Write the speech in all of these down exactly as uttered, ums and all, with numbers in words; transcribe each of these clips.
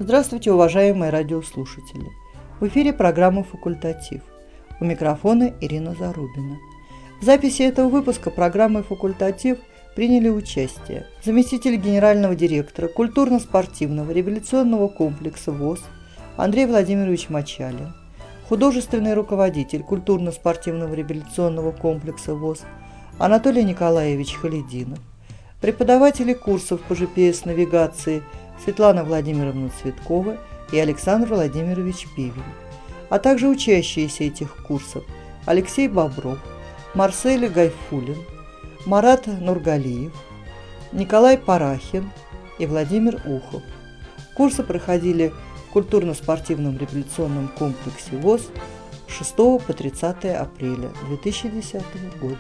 Здравствуйте, уважаемые радиослушатели! В эфире программа «Факультатив». У микрофона Ирина Зарубина. В записи этого выпуска программы «Факультатив» приняли участие заместитель генерального директора культурно-спортивного реабилитационного комплекса ВОС Андрей Владимирович Мочалин, художественный руководитель культурно-спортивного реабилитационного комплекса ВОС Анатолий Николаевич Халидинов, преподаватели курсов по джи пи эс-навигации Светлана Владимировна Цветкова и Александр Владимирович Пивень, а также учащиеся этих курсов Алексей Бобров, Марсель Гайфуллин, Марат Нургалиев, Николай Парахин и Владимир Ухов. Курсы проходили в культурно-спортивном реабилитационном комплексе ВОС с шестого по тридцатое апреля две тысячи десятого года.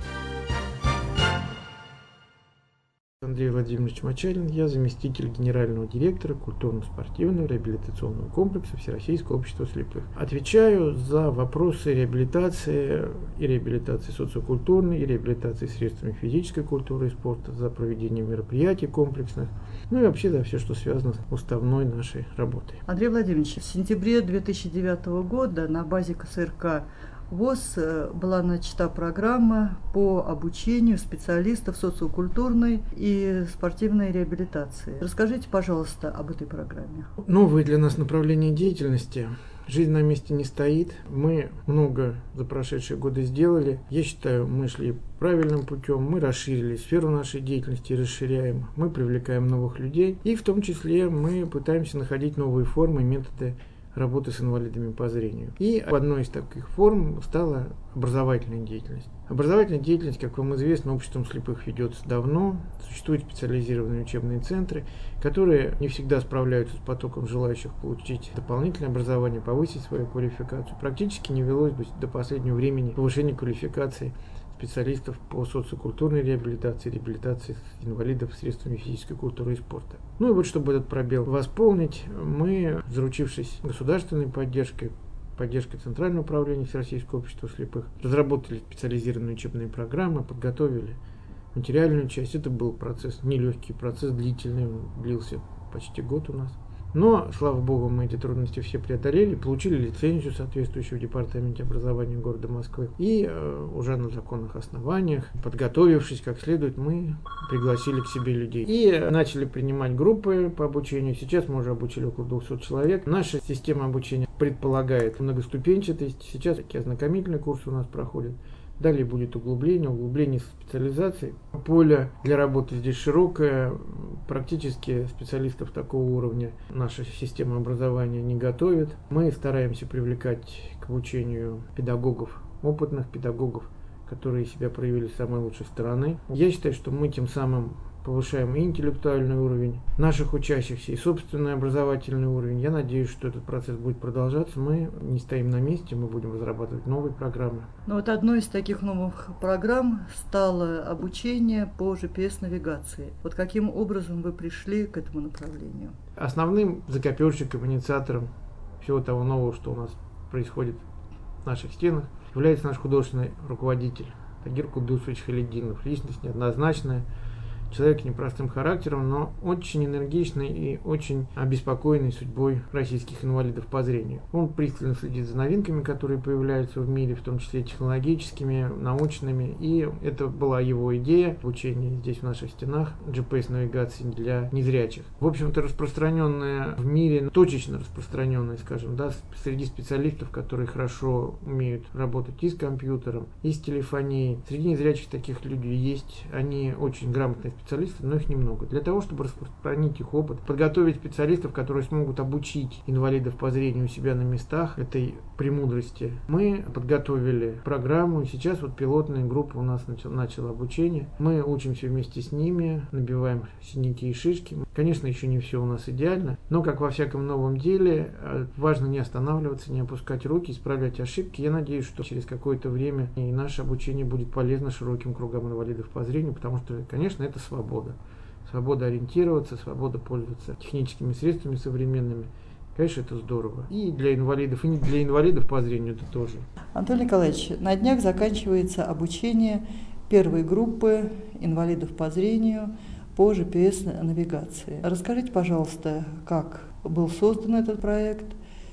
Андрей Владимирович Мочалин, я заместитель генерального директора культурно-спортивного реабилитационного комплекса Всероссийского общества слепых. Отвечаю за вопросы реабилитации и реабилитации социокультурной, и реабилитации средствами физической культуры и спорта, за проведение мероприятий комплексных, ну и вообще за все, что связано с уставной нашей работой. Андрей Владимирович, в сентябре две тысячи девятого года на базе ка эс эр ка ВОС была начата программа по обучению специалистов социокультурной и спортивной реабилитации. Расскажите, пожалуйста, об этой программе. Новое для нас направление деятельности. Жизнь на месте не стоит. Мы много за прошедшие годы сделали. Я считаю, мы шли правильным путем. Мы расширили сферу нашей деятельности, расширяем. Мы привлекаем новых людей. И в том числе мы пытаемся находить новые формы, методы работы с инвалидами по зрению. И одной из таких форм стала образовательная деятельность. Образовательная деятельность, как вам известно, обществом слепых ведется давно. Существуют специализированные учебные центры, которые не всегда справляются с потоком желающих получить дополнительное образование, повысить свою квалификацию. Практически не велось бы до последнего времени повышение квалификации специалистов по социокультурной реабилитации, реабилитации инвалидов средствами физической культуры и спорта. Ну и вот, чтобы этот пробел восполнить, мы, заручившись государственной поддержкой, поддержкой Центрального управления Всероссийского общества слепых, разработали специализированные учебные программы, подготовили материальную часть. Это был процесс, нелегкий процесс, длительный, он длился почти год у нас. Но, слава богу, мы эти трудности все преодолели, получили лицензию соответствующую в Департаменте образования города Москвы. И э, уже на законных основаниях, подготовившись как следует, мы пригласили к себе людей. И начали принимать группы по обучению. Сейчас мы уже обучили около двухсот человек. Наша система обучения предполагает многоступенчатость. Сейчас такие ознакомительные курсы у нас проходят. Далее будет углубление, углубление специализации. Поле для работы здесь широкое. Практически специалистов такого уровня наша система образования не готовит. Мы стараемся привлекать к обучению педагогов, опытных педагогов, которые себя проявили с самой лучшей стороны. Я считаю, что мы тем самым повышаем и интеллектуальный уровень наших учащихся, и собственный образовательный уровень. Я надеюсь, что этот процесс будет продолжаться. Мы не стоим на месте, мы будем разрабатывать новые программы. Ну вот одной из таких новых программ стало обучение по джи пи эс-навигации. Вот каким образом вы пришли к этому направлению? Основным закоперщиком, инициатором всего того нового, что у нас происходит в наших стенах, является наш художественный руководитель Тагир Кудусович Халидинов. Личность неоднозначная, человек с непростым характером, но очень энергичный и очень обеспокоенный судьбой российских инвалидов по зрению. Он пристально следит за новинками, которые появляются в мире, в том числе технологическими, научными. И это была его идея обучения здесь, в наших стенах, джи пи эс-навигации для незрячих. В общем-то, распространенная в мире, точечно распространенная, скажем, да, среди специалистов, которые хорошо умеют работать и с компьютером, и с телефонией. Среди незрячих таких людей есть. Они очень грамотные специалисты. специалистов, но их немного. Для того, чтобы распространить их опыт, подготовить специалистов, которые смогут обучить инвалидов по зрению у себя на местах этой премудрости, мы подготовили программу, и сейчас вот пилотная группа у нас начала, начала обучение. Мы учимся вместе с ними, набиваем синяки и шишки. Конечно, еще не все у нас идеально, но, как во всяком новом деле, важно не останавливаться, не опускать руки, исправлять ошибки. Я надеюсь, что через какое-то время и наше обучение будет полезно широким кругам инвалидов по зрению, потому что, конечно, это свобода. Свобода ориентироваться, свобода пользоваться техническими средствами современными. Конечно, это здорово. И для инвалидов, и не для инвалидов по зрению это тоже. Анатолий Николаевич, на днях заканчивается обучение первой группы инвалидов по зрению по джи пи эс-навигации. Расскажите, пожалуйста, как был создан этот проект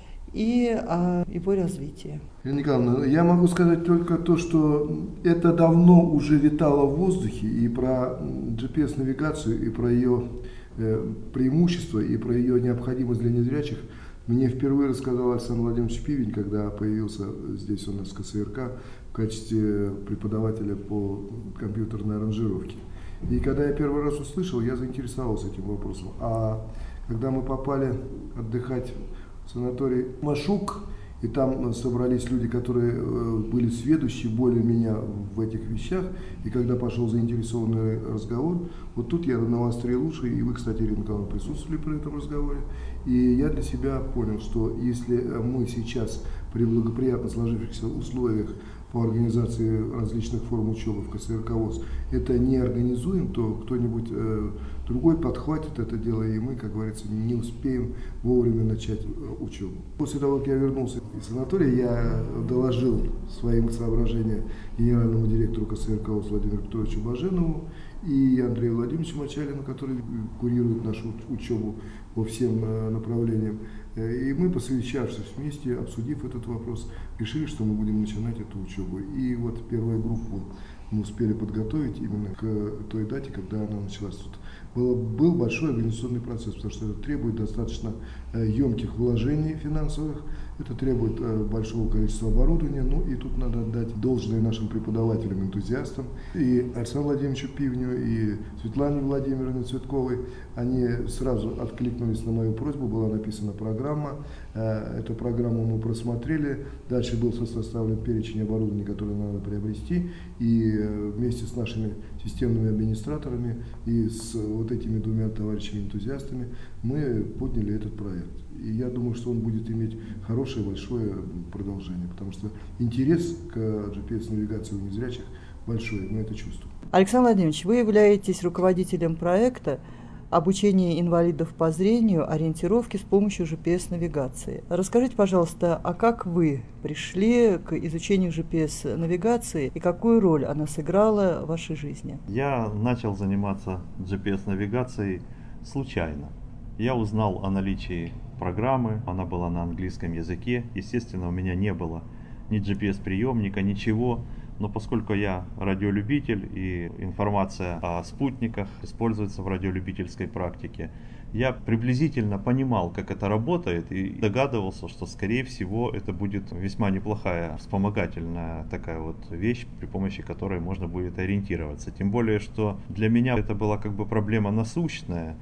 и о его развитии. Ирина Николаевна, я могу сказать только то, что это давно уже витало в воздухе, и про джи пи эс-навигацию, и про ее э, преимущества, и про ее необходимость для незрячих мне впервые рассказал Александр Владимирович Пивень, когда появился здесь у нас в ка эс эр ка в качестве преподавателя по компьютерной аранжировке. И когда я первый раз услышал, я заинтересовался этим вопросом. А когда мы попали отдыхать в санаторий Машук, и там собрались люди, которые были сведущи более меня в этих вещах, и когда пошел заинтересованный разговор, вот тут я навострил уши, и вы, кстати, Ирина Николаевна, присутствовали при этом разговоре, и я для себя понял, что если мы сейчас при благоприятно сложившихся условиях по организации различных форм учебы в ка эс эр ка ВОС это не организуем, то кто-нибудь э, другой подхватит это дело, и мы, как говорится, не успеем вовремя начать э, учебу. После того, как я вернулся из санатория, я доложил свои соображения генеральному директору ка эс эр ка ВОС Владимиру Петровичу Баженову и Андрею Владимировичу Мочалину, который курирует нашу учебу по всем э, направлениям. И мы, посовещавшись вместе, обсудив этот вопрос, решили, что мы будем начинать эту учебу. И вот первую группу мы успели подготовить именно к той дате, когда она началась. Тут был, был большой организационный процесс, потому что это требует достаточно емких вложений финансовых, это требует большого количества оборудования, ну и тут надо отдать должное нашим преподавателям, энтузиастам, и Александру Владимировичу Пивню, и Светлане Владимировне Цветковой. Они сразу откликнулись на мою просьбу, была написана программа, эту программу мы просмотрели, дальше был составлен перечень оборудования, которое надо приобрести, и вместе с нашими системными администраторами и с вот этими двумя товарищами-энтузиастами мы подняли этот проект. И я думаю, что он будет иметь хорошее, большое продолжение, потому что интерес к джи пи эс-навигации у незрячих большой, мы это чувствуем. Александр Владимирович, вы являетесь руководителем проекта обучения инвалидов по зрению ориентировки с помощью джи пи эс-навигации. Расскажите, пожалуйста, а как вы пришли к изучению джи пи эс-навигации и какую роль она сыграла в вашей жизни? Я начал заниматься джи пи эс-навигацией случайно. Я узнал о наличии программы, она была на английском языке. Естественно, у меня не было ни джи пи эс-приемника, ничего. Но поскольку я радиолюбитель и информация о спутниках используется в радиолюбительской практике, я приблизительно понимал, как это работает, и догадывался, что, скорее всего, это будет весьма неплохая вспомогательная такая вот вещь, при помощи которой можно будет ориентироваться. Тем более, что для меня это была как бы проблема насущная.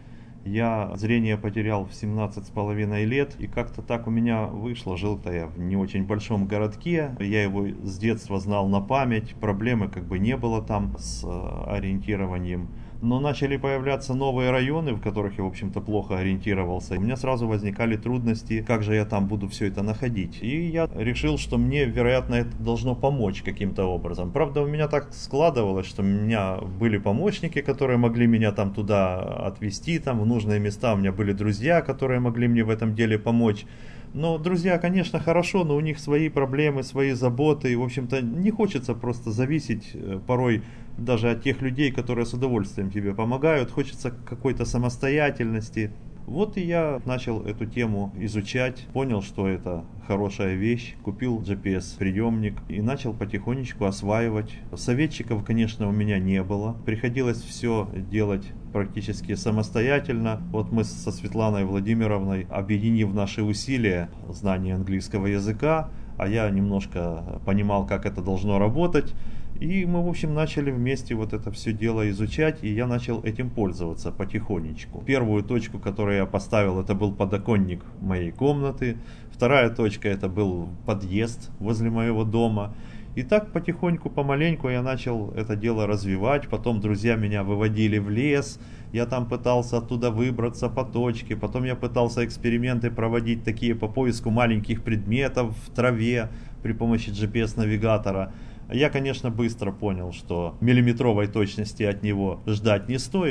Я зрение потерял в семнадцать с половиной лет, и как-то так у меня вышло. Жил-то я в не очень большом городке, я его с детства знал на память, проблемы как бы не было там с ориентированием. Но начали появляться новые районы, в которых я, в общем-то, плохо ориентировался. У меня сразу возникали трудности, как же я там буду все это находить. И я решил, что мне, вероятно, это должно помочь каким-то образом. Правда, у меня так складывалось, что у меня были помощники, которые могли меня там туда отвезти, там в нужные места. У меня были друзья, которые могли мне в этом деле помочь. Но друзья, конечно, хорошо, но у них свои проблемы, свои заботы. И, в общем-то, не хочется просто зависеть порой даже от тех людей, которые с удовольствием тебе помогают. Хочется какой-то самостоятельности. Вот и я начал эту тему изучать, понял, что это хорошая вещь, купил джи пи эс-приемник и начал потихонечку осваивать. Советчиков, конечно, у меня не было. Приходилось все делать практически самостоятельно. Вот мы со Светланой Владимировной, объединив наши усилия, знание английского языка, а я немножко понимал, как это должно работать. И мы, в общем, начали вместе вот это все дело изучать, и я начал этим пользоваться потихонечку. Первую точку, которую я поставил, это был подоконник моей комнаты. Вторая точка, это был подъезд возле моего дома. И так потихоньку, помаленьку я начал это дело развивать. Потом друзья меня выводили в лес, я там пытался оттуда выбраться по точке. Потом я пытался эксперименты проводить такие по поиску маленьких предметов в траве при помощи джи пи эс-навигатора. Я, конечно, быстро понял, что миллиметровой точности от него ждать не стоит,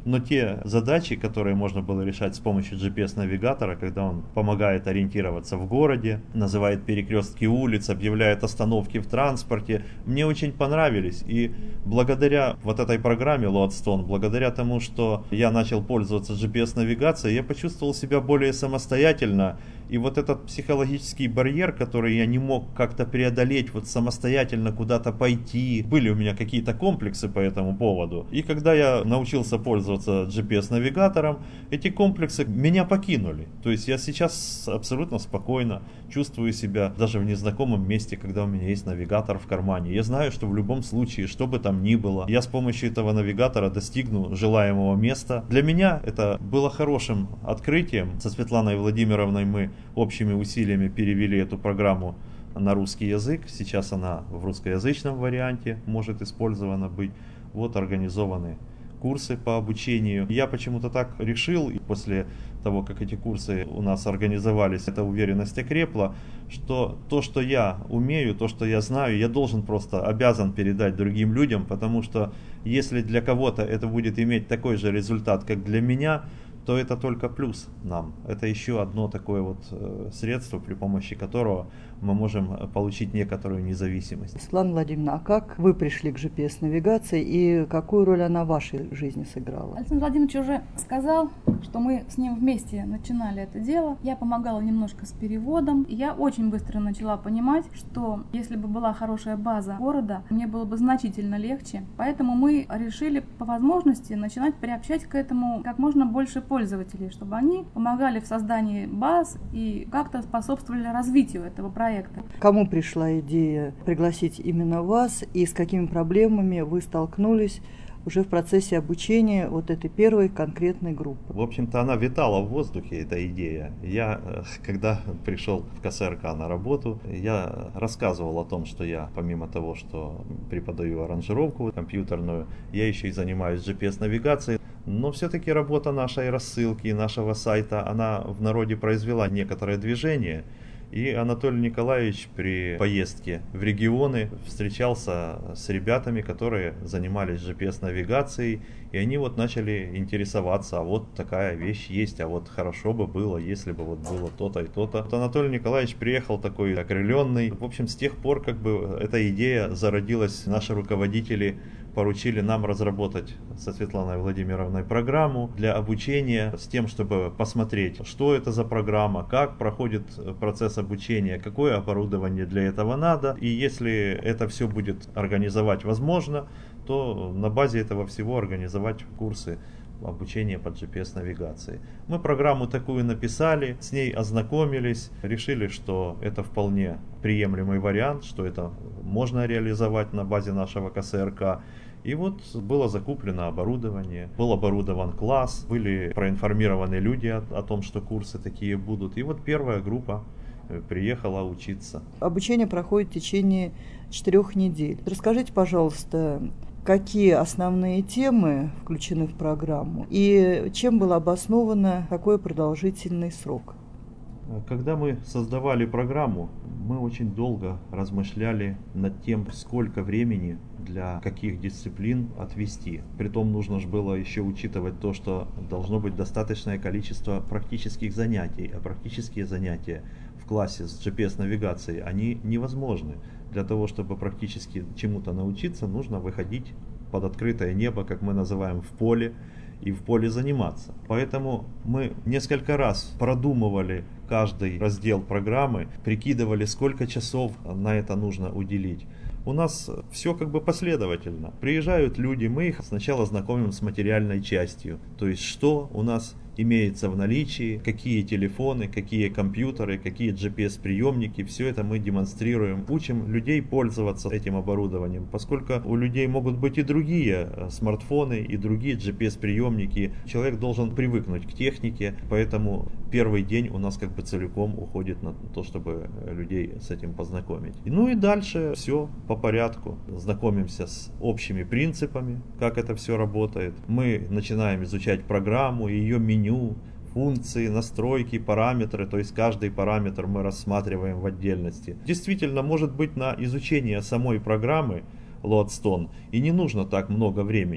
Но те задачи, которые можно было решать с помощью джи пи эс-навигатора, когда он помогает ориентироваться в городе, называет перекрестки улиц, объявляет остановки в транспорте, мне очень понравились. И благодаря вот этой программе Лоадстон, благодаря тому, что я начал пользоваться джи пи эс-навигацией, я почувствовал себя более самостоятельно. И вот этот психологический барьер, который я не мог как-то преодолеть, вот самостоятельно куда-то пойти, были у меня какие-то комплексы по этому поводу. И когда я научился пользоваться джи пи эс-навигатором, эти комплексы меня покинули. То есть я сейчас абсолютно спокойно чувствую себя даже в незнакомом месте, когда у меня есть навигатор в кармане. Я знаю, что в любом случае, что бы там ни было, я с помощью этого навигатора достигну желаемого места. Для меня это было хорошим открытием. Со Светланой Владимировной мы общими усилиями перевели эту программу на русский язык. Сейчас она в русскоязычном варианте может использована быть. Вот организованы курсы по обучению. Я почему-то так решил, и после того, как эти курсы у нас организовались, эта уверенность окрепла, что то, что я умею, то, что я знаю, я должен просто, обязан передать другим людям, потому что если для кого-то это будет иметь такой же результат, как для меня, то это только плюс нам. Это еще одно такое вот средство, при помощи которого мы можем получить некоторую независимость. Светлана Владимировна, а как вы пришли к джи пи эс-навигации и какую роль она в вашей жизни сыграла? Александр Владимирович уже сказал, что мы с ним вместе начинали это дело. Я помогала немножко с переводом. И я очень быстро начала понимать, что если бы была хорошая база города, мне было бы значительно легче. Поэтому мы решили по возможности начинать приобщать к этому как можно больше пользователей, чтобы они помогали в создании баз и как-то способствовали развитию этого проекта. Кому пришла идея пригласить именно вас и с какими проблемами вы столкнулись уже в процессе обучения вот этой первой конкретной группы? В общем-то, она витала в воздухе, эта идея. Я, когда пришел в ка эс эр ка на работу, я рассказывал о том, что я, помимо того, что преподаю аранжировку компьютерную, я еще и занимаюсь джи пи эс-навигацией. Но все-таки работа нашей рассылки, нашего сайта, она в народе произвела некоторое движение. И Анатолий Николаевич при поездке в регионы встречался с ребятами, которые занимались джи пи эс-навигацией, и они вот начали интересоваться, а вот такая вещь есть, а вот хорошо бы было, если бы вот было то-то и то-то. Вот Анатолий Николаевич приехал такой окрыленный. В общем, с тех пор как бы эта идея зародилась, наши руководители поручили нам разработать со Светланой Владимировной программу для обучения с тем, чтобы посмотреть, что это за программа, как проходит процесс обучения, какое оборудование для этого надо. И если это все будет организовать возможно, то на базе этого всего организовать курсы обучения по джи пи эс-навигации. Мы программу такую написали, с ней ознакомились, решили, что это вполне приемлемый вариант, что это можно реализовать на базе нашего ка эс эр ка. И вот было закуплено оборудование, был оборудован класс, были проинформированы люди о, о том, что курсы такие будут. И вот первая группа приехала учиться. Обучение проходит в течение четырех недель. Расскажите, пожалуйста, какие основные темы включены в программу и чем был обоснован такой продолжительный срок? Когда мы создавали программу, мы очень долго размышляли над тем, сколько времени для каких дисциплин отвести. Притом нужно же было еще учитывать то, что должно быть достаточное количество практических занятий, а практические занятия в классе с джи пи эс-навигацией, они невозможны. Для того, чтобы практически чему-то научиться, нужно выходить под открытое небо, как мы называем, в поле, и в поле заниматься. Поэтому мы несколько раз продумывали каждый раздел программы, прикидывали, сколько часов на это нужно уделить. У нас все как бы последовательно. Приезжают люди, мы их сначала знакомим с материальной частью. То есть, что у нас имеется в наличии, какие телефоны, какие компьютеры, какие джи пи эс-приемники. Все это мы демонстрируем. Учим людей пользоваться этим оборудованием, поскольку у людей могут быть и другие смартфоны, и другие джи пи эс-приемники. Человек должен привыкнуть к технике, поэтому первый день у нас как бы целиком уходит на то, чтобы людей с этим познакомить. Ну и дальше все по порядку. Знакомимся с общими принципами, как это все работает. Мы начинаем изучать программу, ее меню, функции, настройки, параметры, то есть каждый параметр мы рассматриваем в отдельности. Действительно, может быть, на изучение самой программы Лоадстон и не нужно так много времени,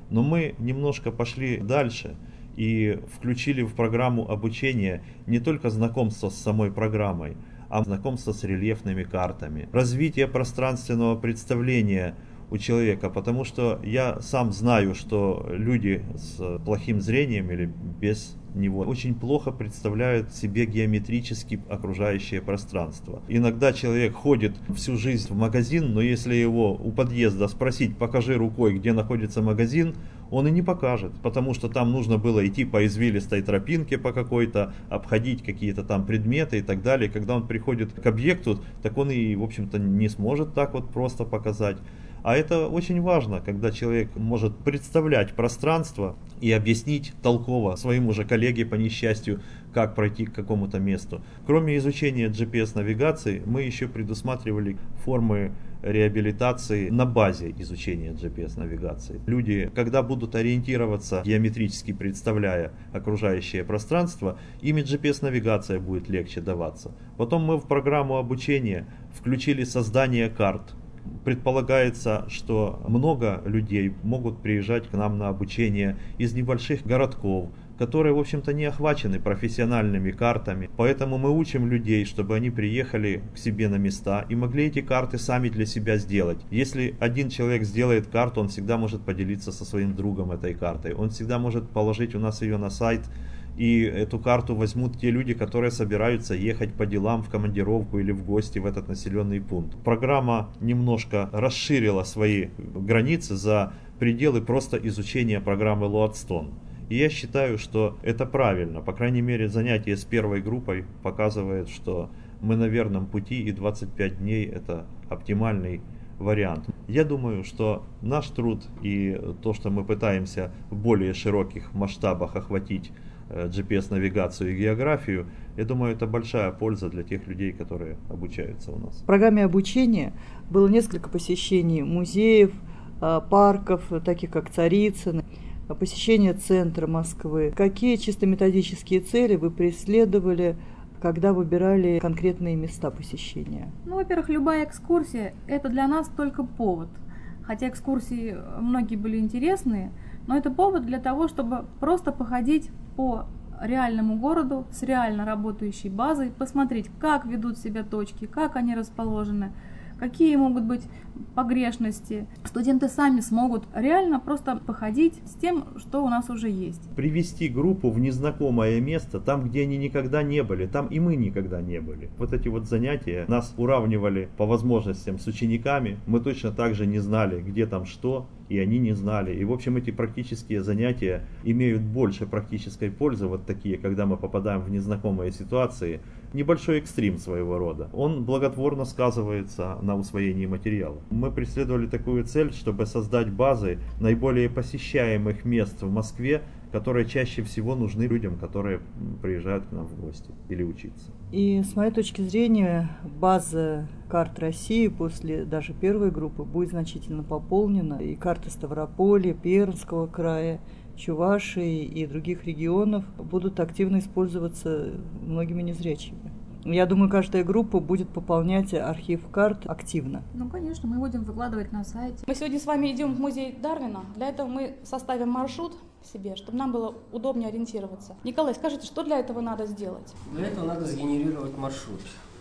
Но мы немножко пошли дальше и включили в программу обучения не только знакомство с самой программой, а знакомство с рельефными картами, развитие пространственного представления у человека, потому что я сам знаю, что люди с плохим зрением или без него очень плохо представляют себе геометрически окружающее пространство. Иногда человек ходит всю жизнь в магазин, но если его у подъезда спросить, покажи рукой, где находится магазин, он и не покажет, потому что там нужно было идти по извилистой тропинке по какой-то, обходить какие-то там предметы и так далее. Когда он приходит к объекту, так он и, в общем-то, не сможет так вот просто показать. А это очень важно, когда человек может представлять пространство и объяснить толково своему же коллеге по несчастью, как пройти к какому-то месту. Кроме изучения джи пи эс-навигации, мы еще предусматривали формы реабилитации на базе изучения джи пи эс-навигации. Люди, когда будут ориентироваться, геометрически представляя окружающее пространство, ими джи пи эс-навигация будет легче даваться. Потом мы в программу обучения включили создание карт. Предполагается, что много людей могут приезжать к нам на обучение из небольших городков, которые, в общем-то, не охвачены профессиональными картами. Поэтому мы учим людей, чтобы они приехали к себе на места и могли эти карты сами для себя сделать. Если один человек сделает карту, он всегда может поделиться со своим другом этой картой. Он всегда может положить у нас ее на сайт, и эту карту возьмут те люди, которые собираются ехать по делам в командировку или в гости в этот населенный пункт. Программа немножко расширила свои границы за пределы просто изучения программы Loadstone. И я считаю, что это правильно. По крайней мере, занятие с первой группой показывает, что мы на верном пути, и двадцать пять дней это оптимальный вариант. Я думаю, что наш труд и то, что мы пытаемся в более широких масштабах охватить джи пи эс-навигацию и географию, я думаю, это большая польза для тех людей, которые обучаются у нас. В программе обучения было несколько посещений музеев, парков, таких как Царицын, посещение центра Москвы. Какие чисто методические цели вы преследовали, когда выбирали конкретные места посещения? Ну, во-первых, любая экскурсия – это для нас только повод. Хотя экскурсии многие были интересные, но это повод для того, чтобы просто походить по реальному городу с реально работающей базой, посмотреть, как ведут себя точки, как они расположены, какие могут быть погрешности. Студенты сами смогут реально просто походить с тем, что у нас уже есть. Привести группу в незнакомое место, там, где они никогда не были, там и мы никогда не были. Вот эти вот занятия нас уравнивали по возможностям с учениками. Мы точно так же не знали, где там что, и они не знали. И, в общем, эти практические занятия имеют больше практической пользы, вот такие, когда мы попадаем в незнакомые ситуации. Небольшой экстрим своего рода. Он благотворно сказывается на усвоении материала. Мы преследовали такую цель, чтобы создать базы наиболее посещаемых мест в Москве, которые чаще всего нужны людям, которые приезжают к нам в гости или учиться. И с моей точки зрения, база карт России после даже первой группы будет значительно пополнена. И карты Ставрополя, Пермского края, Чувашии и других регионов будут активно использоваться многими незрячими. Я думаю, каждая группа будет пополнять архив карт активно. Ну, конечно, мы будем выкладывать на сайте. Мы сегодня с вами идем в музей Дарвина. Для этого мы составим маршрут себе, чтобы нам было удобнее ориентироваться. Николай, скажите, что для этого надо сделать? Для этого надо сгенерировать маршрут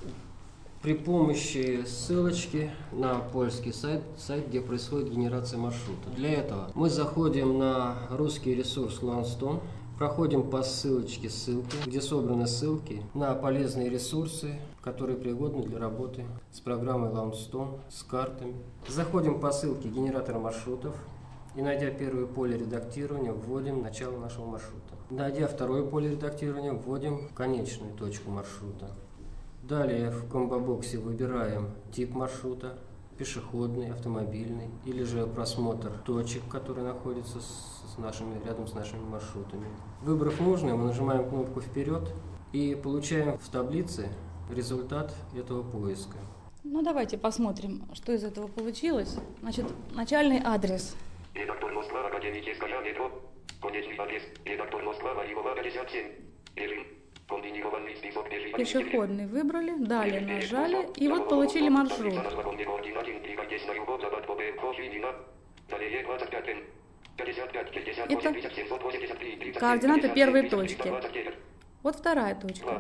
при помощи ссылочки на польский сайт, сайт, где происходит генерация маршрута. Для этого мы заходим на русский ресурс Loadstone, проходим по ссылочке ссылки, где собраны ссылки на полезные ресурсы, которые пригодны для работы с программой Loadstone, с картами. Заходим по ссылке генератора маршрутов и, найдя первое поле редактирования, вводим начало нашего маршрута. Найдя второе поле редактирования, вводим конечную точку маршрута. Далее в комбо-боксе выбираем тип маршрута, пешеходный, автомобильный, или же просмотр точек, которые находятся с нашими, рядом с нашими маршрутами. Выбрав нужное, мы нажимаем кнопку «Вперед» и получаем в таблице результат этого поиска. Ну давайте посмотрим, что из этого получилось. Значит, начальный адрес. Редактор Москва, Академическая метро. Конечный адрес. Редактор Москва, Варьева, пятьдесят семь. Режим. Комбинированный список режимов. Пешеходный выбрали, далее нажали, и вот получили маршрут. Это координаты первой точки. Вот вторая точка.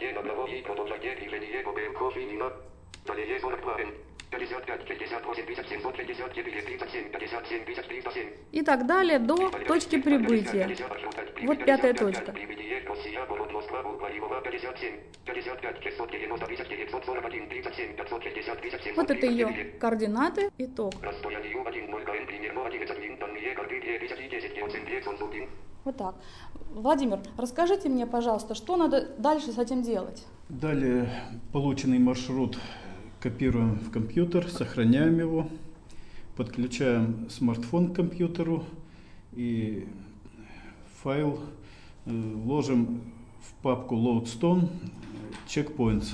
И так далее до точки прибытия. Вот пятая точка. Вот это ее координаты, итог. Вот так. Владимир, расскажите мне, пожалуйста, что надо дальше с этим делать? Далее полученный маршрут копируем в компьютер, сохраняем его, подключаем смартфон к компьютеру и файл вложим в папку Loadstone Checkpoints,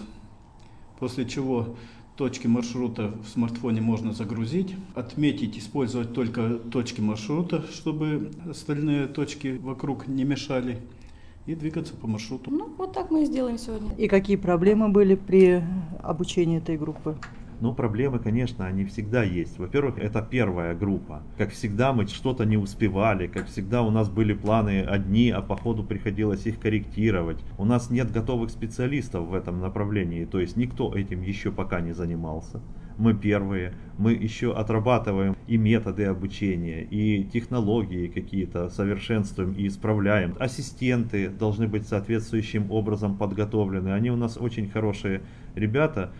после чего точки маршрута в смартфоне можно загрузить, отметить, использовать только точки маршрута, чтобы остальные точки вокруг не мешали, и двигаться по маршруту. Ну, вот так мы и сделаем сегодня. И какие проблемы были при обучении этой группы? Ну, проблемы, конечно, они всегда есть. Во-первых, это первая группа. Как всегда, мы что-то не успевали, как всегда, у нас были планы одни, а по ходу приходилось их корректировать. У нас нет готовых специалистов в этом направлении, то есть никто этим еще пока не занимался. Мы первые, мы еще отрабатываем и методы обучения, и технологии какие-то совершенствуем и исправляем. Ассистенты должны быть соответствующим образом подготовлены. Они у нас очень хорошие ребята,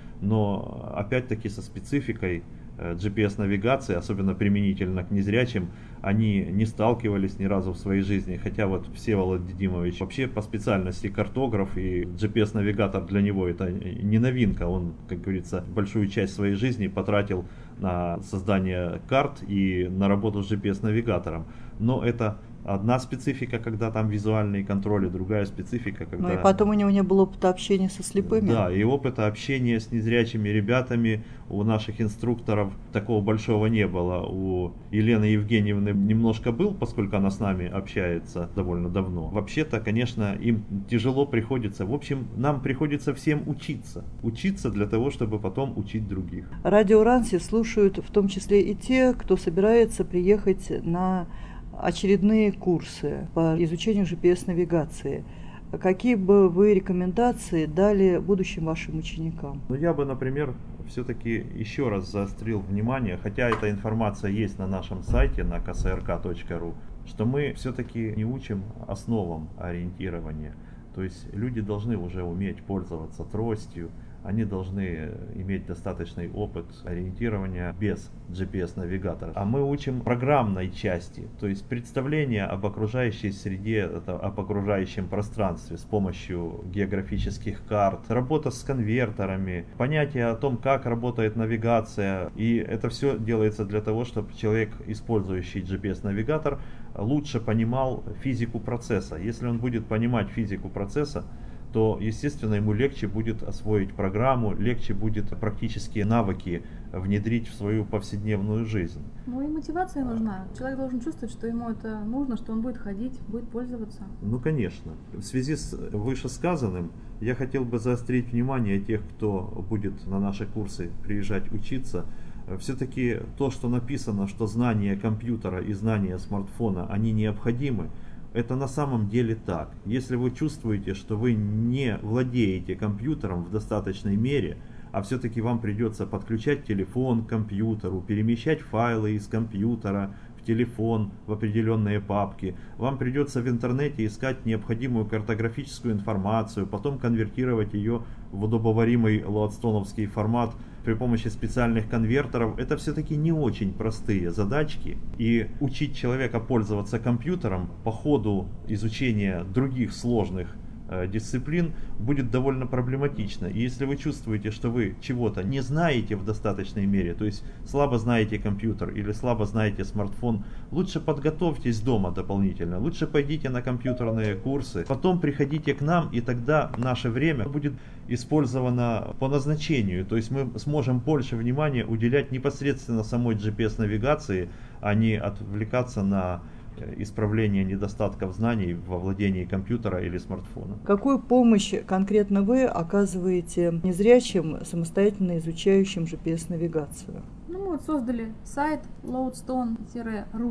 но опять-таки со спецификой джи пи эс-навигации, особенно применительно к незрячим, они не сталкивались ни разу в своей жизни. Хотя вот Всеволод Дидимович вообще по специальности картограф, и джи пи эс-навигатор для него это не новинка. Он, как говорится, большую часть своей жизни потратил на создание карт и на работу с джи пи эс-навигатором. Но это одна специфика, когда там визуальный контроль, и другая специфика, когда... Ну и потом у него не было опыта общения со слепыми. Да, и опыта общения с незрячими ребятами у наших инструкторов такого большого не было. У Елены Евгеньевны немножко был, поскольку она с нами общается довольно давно. Вообще-то, конечно, им тяжело приходится. В общем, нам приходится всем учиться. Учиться для того, чтобы потом учить других. Радио Ранси слушают в том числе и те, кто собирается приехать на очередные курсы по изучению джи пи эс-навигации. Какие бы вы рекомендации дали будущим вашим ученикам? Ну, я бы, например, все-таки еще раз заострил внимание, хотя эта информация есть на нашем сайте, на ка эс эр ка точка ру, что мы все-таки не учим основам ориентирования. То есть люди должны уже уметь пользоваться тростью, они должны иметь достаточный опыт ориентирования без джи пи эс-навигатора. А мы учим программной части, то есть представление об окружающей среде, об окружающем пространстве с помощью географических карт, работа с конвертерами, понятие о том, как работает навигация. И это все делается для того, чтобы человек, использующий джи пи эс-навигатор, лучше понимал физику процесса. Если он будет понимать физику процесса, то, естественно, ему легче будет освоить программу, легче будет практические навыки внедрить в свою повседневную жизнь. Ну и мотивация нужна. Человек должен чувствовать, что ему это нужно, что он будет ходить, будет пользоваться. Ну, конечно. В связи с вышесказанным, я хотел бы заострить внимание тех, кто будет на наши курсы приезжать учиться. Все-таки то, что написано, что знания компьютера и знания смартфона, они необходимы, это на самом деле так. Если вы чувствуете, что вы не владеете компьютером в достаточной мере, а все-таки вам придется подключать телефон к компьютеру, перемещать файлы из компьютера в телефон, в определенные папки, вам придется в интернете искать необходимую картографическую информацию, потом конвертировать ее в удобоваримый лоадстоновский формат при помощи специальных конвертеров. Это все-таки не очень простые задачки, и учить человека пользоваться компьютером по ходу изучения других сложных э, дисциплин будет довольно проблематично. И если вы чувствуете, что вы чего-то не знаете в достаточной мере, то есть слабо знаете компьютер или слабо знаете смартфон, лучше подготовьтесь дома дополнительно, лучше пойдите на компьютерные курсы, потом приходите к нам, и тогда наше время будет использовано по назначению, то есть мы сможем больше внимания уделять непосредственно самой джи пи эс-навигации, а не отвлекаться на исправление недостатков знаний во владении компьютера или смартфона. Какую помощь конкретно вы оказываете незрячим, самостоятельно изучающим джи пи эс-навигацию? Ну, мы вот создали сайт loadstone dash rus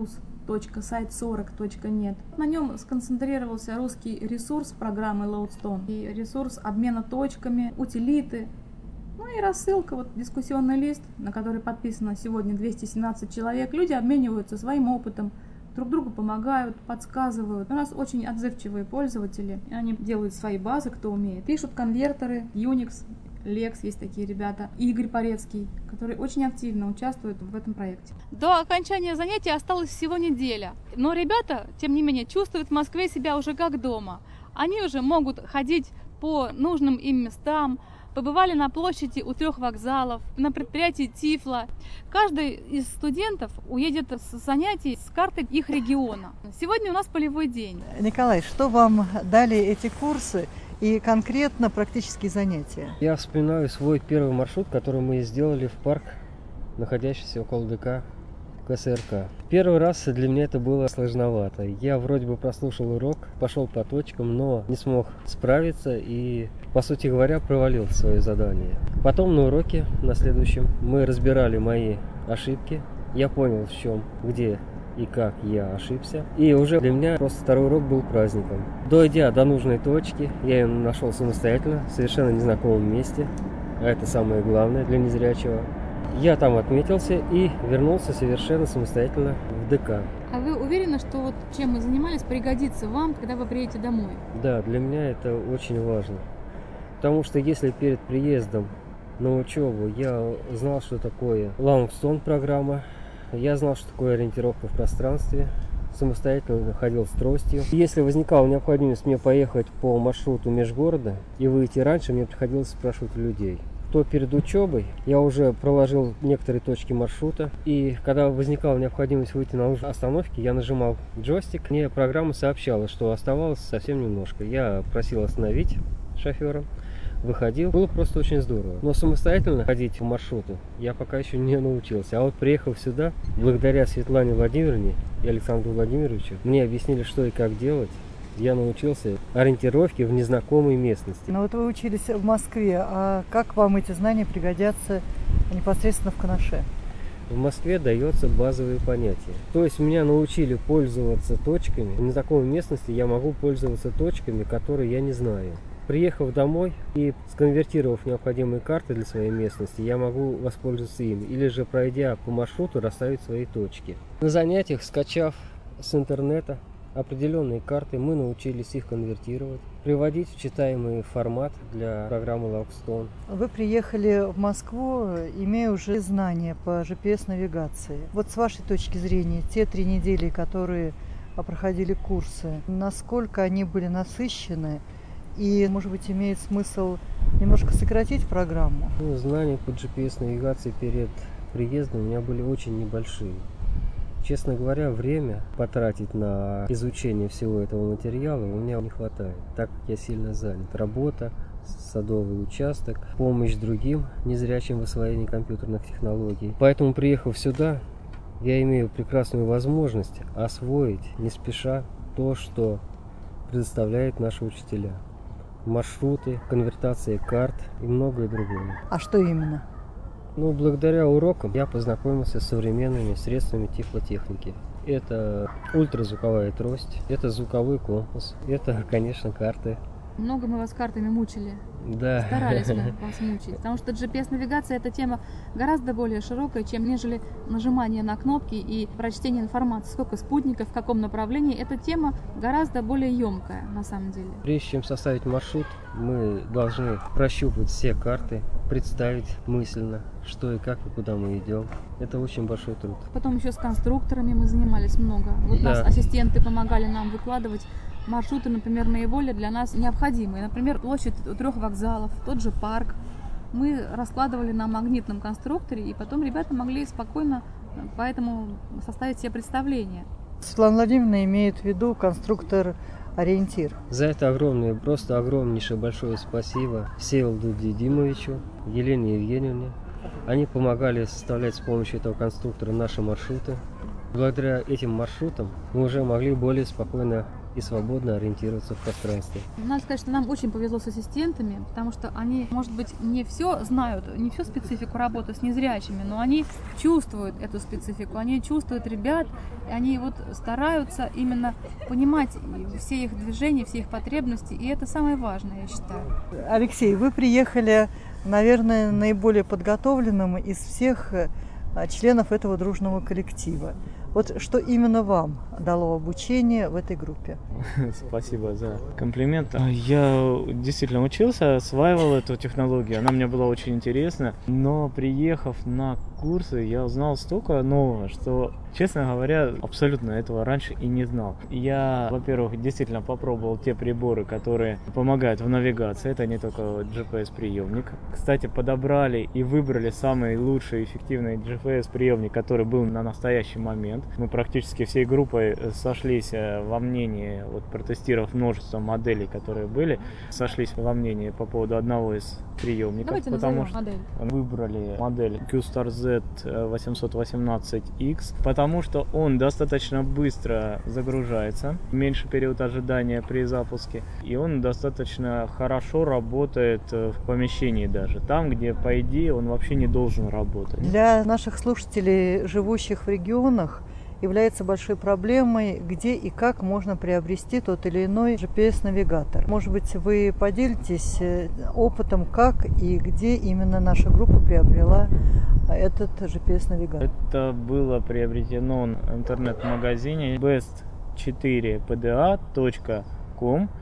точка сайт сорок точка нет. На нем сконцентрировался русский ресурс программы Loadstone и ресурс обмена точками, утилиты. Ну и рассылка, вот дискуссионный лист, на который подписано сегодня двести семнадцать человек. Люди обмениваются своим опытом, друг другу помогают, подсказывают. У нас очень отзывчивые пользователи, они делают свои базы, кто умеет. Пишут конвертеры, Unix, Lex, есть такие ребята. Игорь Порецкий, который очень активно участвует в этом проекте. До окончания занятий осталась всего неделя. Но ребята, тем не менее, чувствуют в Москве себя уже как дома. Они уже могут ходить по нужным им местам, побывали на площади у трех вокзалов, на предприятии Тифла. Каждый из студентов уедет с занятий с картой их региона. Сегодня у нас полевой день. Николай, что вам дали эти курсы и конкретно практические занятия? Я вспоминаю свой первый маршрут, который мы сделали в парк, находящийся около ДК ка эс эр ка. Первый раз для меня это было сложновато. Я вроде бы прослушал урок, пошел по точкам, но не смог справиться и, по сути говоря, провалил свое задание. Потом на уроке, на следующем, мы разбирали мои ошибки. Я понял, в чем, где и как я ошибся. И уже для меня просто второй урок был праздником. Дойдя до нужной точки, я ее нашел самостоятельно, в совершенно незнакомом месте. А это самое главное для незрячего. Я там отметился и вернулся совершенно самостоятельно в ДК. А вы уверены, что вот чем мы занимались пригодится вам, когда вы приедете домой? Да, для меня это очень важно. Потому что если перед приездом на учебу я знал, что такое Loadstone программа, я знал, что такое ориентировка в пространстве, самостоятельно ходил с тростью. Если возникала необходимость мне поехать по маршруту межгорода и выйти раньше, мне приходилось спрашивать у людей. То перед учебой я уже проложил некоторые точки маршрута, и когда возникала необходимость выйти на нужной остановке, я нажимал джойстик, мне программа сообщала, что оставалось совсем немножко. Я просил остановить шофера, выходил, было просто очень здорово. Но самостоятельно ходить по маршруту я пока еще не научился. А вот приехав сюда, благодаря Светлане Владимировне и Александру Владимировичу, мне объяснили, что и как делать. Я научился ориентировке в незнакомой местности. Ну вот вы учились в Москве, а как вам эти знания пригодятся непосредственно в Канаше? В Москве дается базовые понятия. То есть меня научили пользоваться точками. В незнакомой местности я могу пользоваться точками, которые я не знаю. Приехав домой и сконвертировав необходимые карты для своей местности, я могу воспользоваться ими. Или же, пройдя по маршруту, расставить свои точки. На занятиях, скачав с интернета определенные карты, мы научились их конвертировать, приводить в читаемый формат для программы Loadstone. Вы приехали в Москву, имея уже знания по джи пи эс-навигации. Вот с вашей точки зрения, те три недели, которые проходили курсы, насколько они были насыщены и, может быть, имеет смысл немножко сократить программу? Ну, знания по джи пи эс-навигации перед приездом у меня были очень небольшие. Честно говоря, время потратить на изучение всего этого материала у меня не хватает, так как я сильно занят. Работа, садовый участок, помощь другим незрячим в освоении компьютерных технологий. Поэтому, приехав сюда, я имею прекрасную возможность освоить не спеша то, что предоставляют наши учителя. Маршруты, конвертация карт и многое другое. А что именно? Ну, благодаря урокам я познакомился с современными средствами тифлотехники. Это ультразвуковая трость, это звуковой компас, это, конечно, карты. Много мы вас картами мучили. Да. Старались мы вас мучить. Потому что джи пи эс-навигация — это тема гораздо более широкая, чем нежели нажимание на кнопки и прочтение информации. Сколько спутников, в каком направлении. Эта тема гораздо более емкая, на самом деле. Прежде чем составить маршрут, мы должны прощупать все карты, представить мысленно, что и как и куда мы идем. Это очень большой труд. Потом еще с конструкторами мы занимались много. Вот Да. нас ассистенты помогали нам выкладывать маршруты, например, наиболее для нас необходимые. Например, площадь у трех вокзалов, тот же парк. Мы раскладывали на магнитном конструкторе, и потом ребята могли спокойно поэтому составить себе представление. Светлана Владимировна имеет в виду конструктор «Ориентир». За это огромное, просто огромнейшее большое спасибо Всеволоду Дидимовичу, Елене Евгеньевне. Они помогали составлять с помощью этого конструктора наши маршруты. Благодаря этим маршрутам мы уже могли более спокойно и свободно ориентироваться в пространстве. Надо сказать, что нам очень повезло с ассистентами, потому что они, может быть, не все знают, не всю специфику работы с незрячими, но они чувствуют эту специфику, они чувствуют ребят, и они вот стараются именно понимать все их движения, все их потребности, и это самое важное, я считаю. Алексей, вы приехали, наверное, наиболее подготовленным из всех членов этого дружного коллектива. Вот что именно вам дало обучение в этой группе? Спасибо за комплимент. Я действительно учился, осваивал эту технологию, она мне была очень интересна, но приехав на курсы, я узнал столько нового, что, честно говоря, абсолютно этого раньше и не знал. Я, во-первых, действительно попробовал те приборы, которые помогают в навигации, это не только джи пи эс-приемник. Кстати, подобрали и выбрали самый лучший эффективный джи пи эс-приемник, который был на настоящий момент. Мы практически всей группой сошлись во мнении, вот протестировав множество моделей, которые были, сошлись во мнении по поводу одного из приемников. Давайте потому что модель. Выбрали модель кью стар зет восемьсот восемнадцать икс, потому что он достаточно быстро загружается, меньше период ожидания при запуске, и он достаточно хорошо работает в помещении даже, там, где, по идее, он вообще не должен работать. Для наших слушателей, живущих в регионах, является большой проблемой, где и как можно приобрести тот или иной джи пи эс-навигатор. Может быть, вы поделитесь опытом, как и где именно наша группа приобрела этот джи пи эс-навигатор? Это было приобретено в интернет-магазине бест четыре пи ди эй точка ком.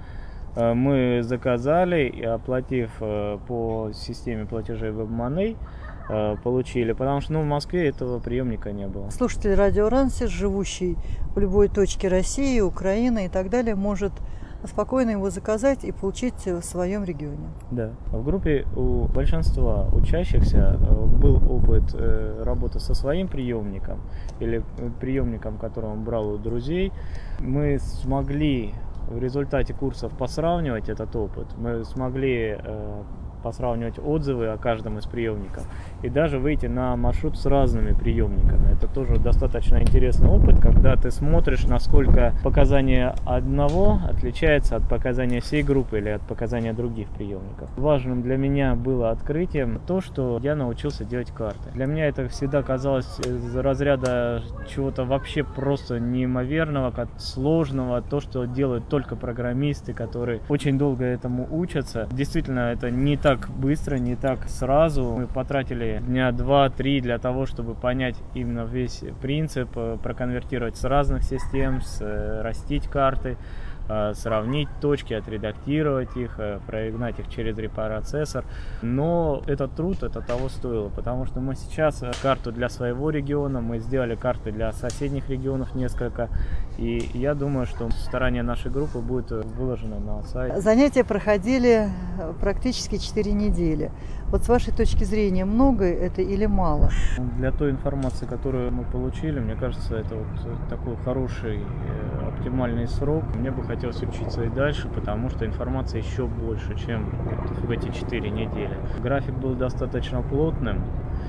Мы заказали, и оплатив по системе платежей WebMoney, получили, потому что ну, в Москве этого приемника не было. Слушатель радио Рансис, живущий в любой точке России, Украины и так далее, может спокойно его заказать и получить в своем регионе. Да. В группе у большинства учащихся был опыт работы со своим приемником или приемником, который он брал у друзей. Мы смогли в результате курсов посравнивать этот опыт. Мы смогли посравнивать отзывы о каждом из приемников и даже выйти на маршрут с разными приемниками. Это тоже достаточно интересный опыт, когда ты смотришь, насколько показания одного отличается от показания всей группы или от показания других приемников. Важным для меня было открытием то, что я научился делать карты. Для меня это всегда казалось из разряда чего-то вообще просто неимоверного, сложного, то, что делают только программисты, которые очень долго этому учатся. Действительно, это не так так быстро, не так сразу. Мы потратили дня два-три для того, чтобы понять именно весь принцип, проконвертировать с разных систем, растить карты, сравнить точки, отредактировать их, прогнать их через репроцессор. Но этот труд это того стоило, потому что мы сейчас карту для своего региона, мы сделали карты для соседних регионов несколько, и я думаю, что старание нашей группы будет выложено на сайт. Занятия проходили практически четыре недели. Вот с вашей точки зрения, много это или мало? Для той информации, которую мы получили, мне кажется, это вот такой хороший, оптимальный срок. Мне бы хотелось учиться и дальше, потому что информации еще больше, чем в эти четыре недели. График был достаточно плотным.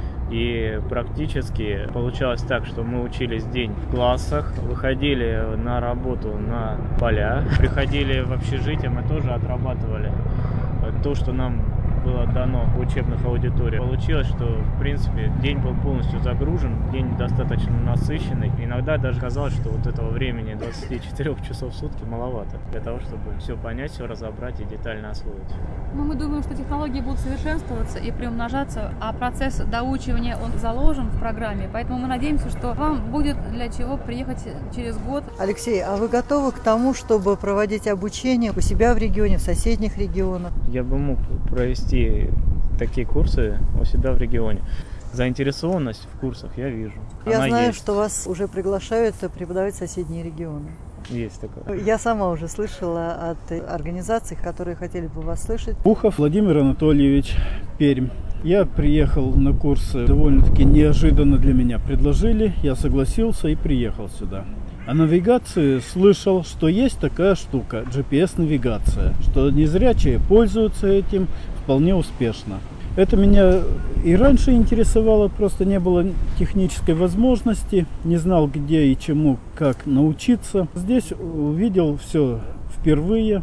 И практически получалось так, что мы учились день в классах, выходили на работу на поля, приходили в общежитие, мы тоже отрабатывали то, что нам было дано в учебных аудиториях. Получилось, что в принципе день был полностью загружен, день достаточно насыщенный. Иногда даже казалось, что вот этого времени двадцати четырёх часов в сутки маловато для того, чтобы все понять, все разобрать и детально освоить. Ну, мы думаем, что технологии будут совершенствоваться и приумножаться, а процесс доучивания он заложен в программе, поэтому мы надеемся, что вам будет для чего приехать через год. Алексей, а вы готовы к тому, чтобы проводить обучение у себя в регионе, в соседних регионах? Я бы мог провести такие курсы у себя в регионе. Заинтересованность в курсах я вижу. Я Она знаю, есть. что вас уже приглашают преподавать в соседние регионы. Есть такое. Я сама уже слышала от организаций, которые хотели бы вас слышать. Пухов Владимир Анатольевич, Пермь. Я приехал на курсы довольно-таки неожиданно для меня. Предложили, я согласился и приехал сюда. О навигации слышал, что есть такая штука, джи пи эс-навигация, что незрячие пользуются этим вполне успешно. Это меня и раньше интересовало, просто не было технической возможности, не знал, где и чему, как научиться. Здесь увидел все впервые,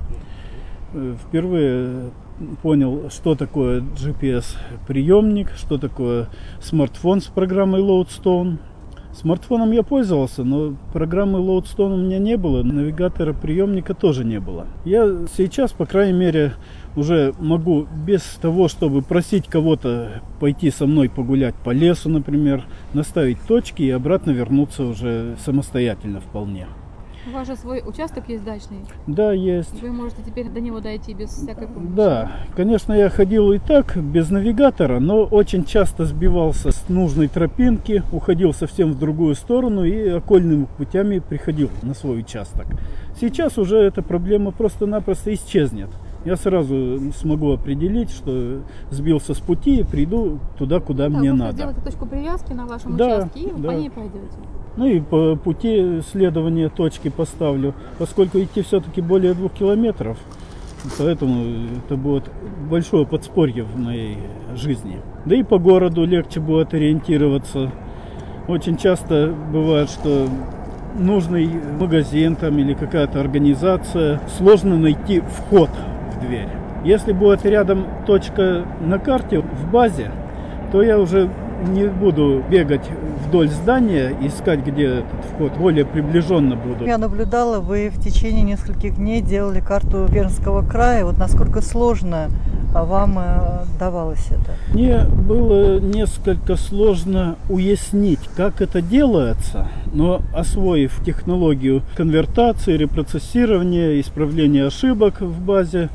впервые понял, что такое джи пи эс-приемник, что такое смартфон с программой Loadstone. Смартфоном я пользовался, но программы Loadstone у меня не было, навигатора приемника тоже не было. Я сейчас, по крайней мере, уже могу без того, чтобы просить кого-то пойти со мной погулять по лесу, например, наставить точки и обратно вернуться уже самостоятельно вполне. У вас же свой участок есть дачный? Да, есть. Вы можете теперь до него дойти без всякой помощи? Да, конечно, я ходил и так, без навигатора, но очень часто сбивался с нужной тропинки, уходил совсем в другую сторону и окольными путями приходил на свой участок. Сейчас уже эта проблема просто-напросто исчезнет. Я сразу смогу определить, что сбился с пути и приду туда, куда да, мне вы надо. сделаете точку привязки на вашем да, участке и да. по ней пойдете. Ну и по пути следования точки поставлю, поскольку идти все-таки более двух километров, поэтому это будет большое подспорье в моей жизни. Да и по городу легче будет ориентироваться. Очень часто бывает, что нужный магазин там или какая-то организация, сложно найти вход в дверь. Если будет рядом точка на карте в базе, то я уже не буду бегать вдоль здания, искать, где этот вход, более приближенно буду. Я наблюдала, вы в течение нескольких дней делали карту Пермского края. Вот насколько сложно вам давалось это? Мне было несколько сложно уяснить, как это делается, но освоив технологию конвертации, репроцессирования, исправления ошибок в базе,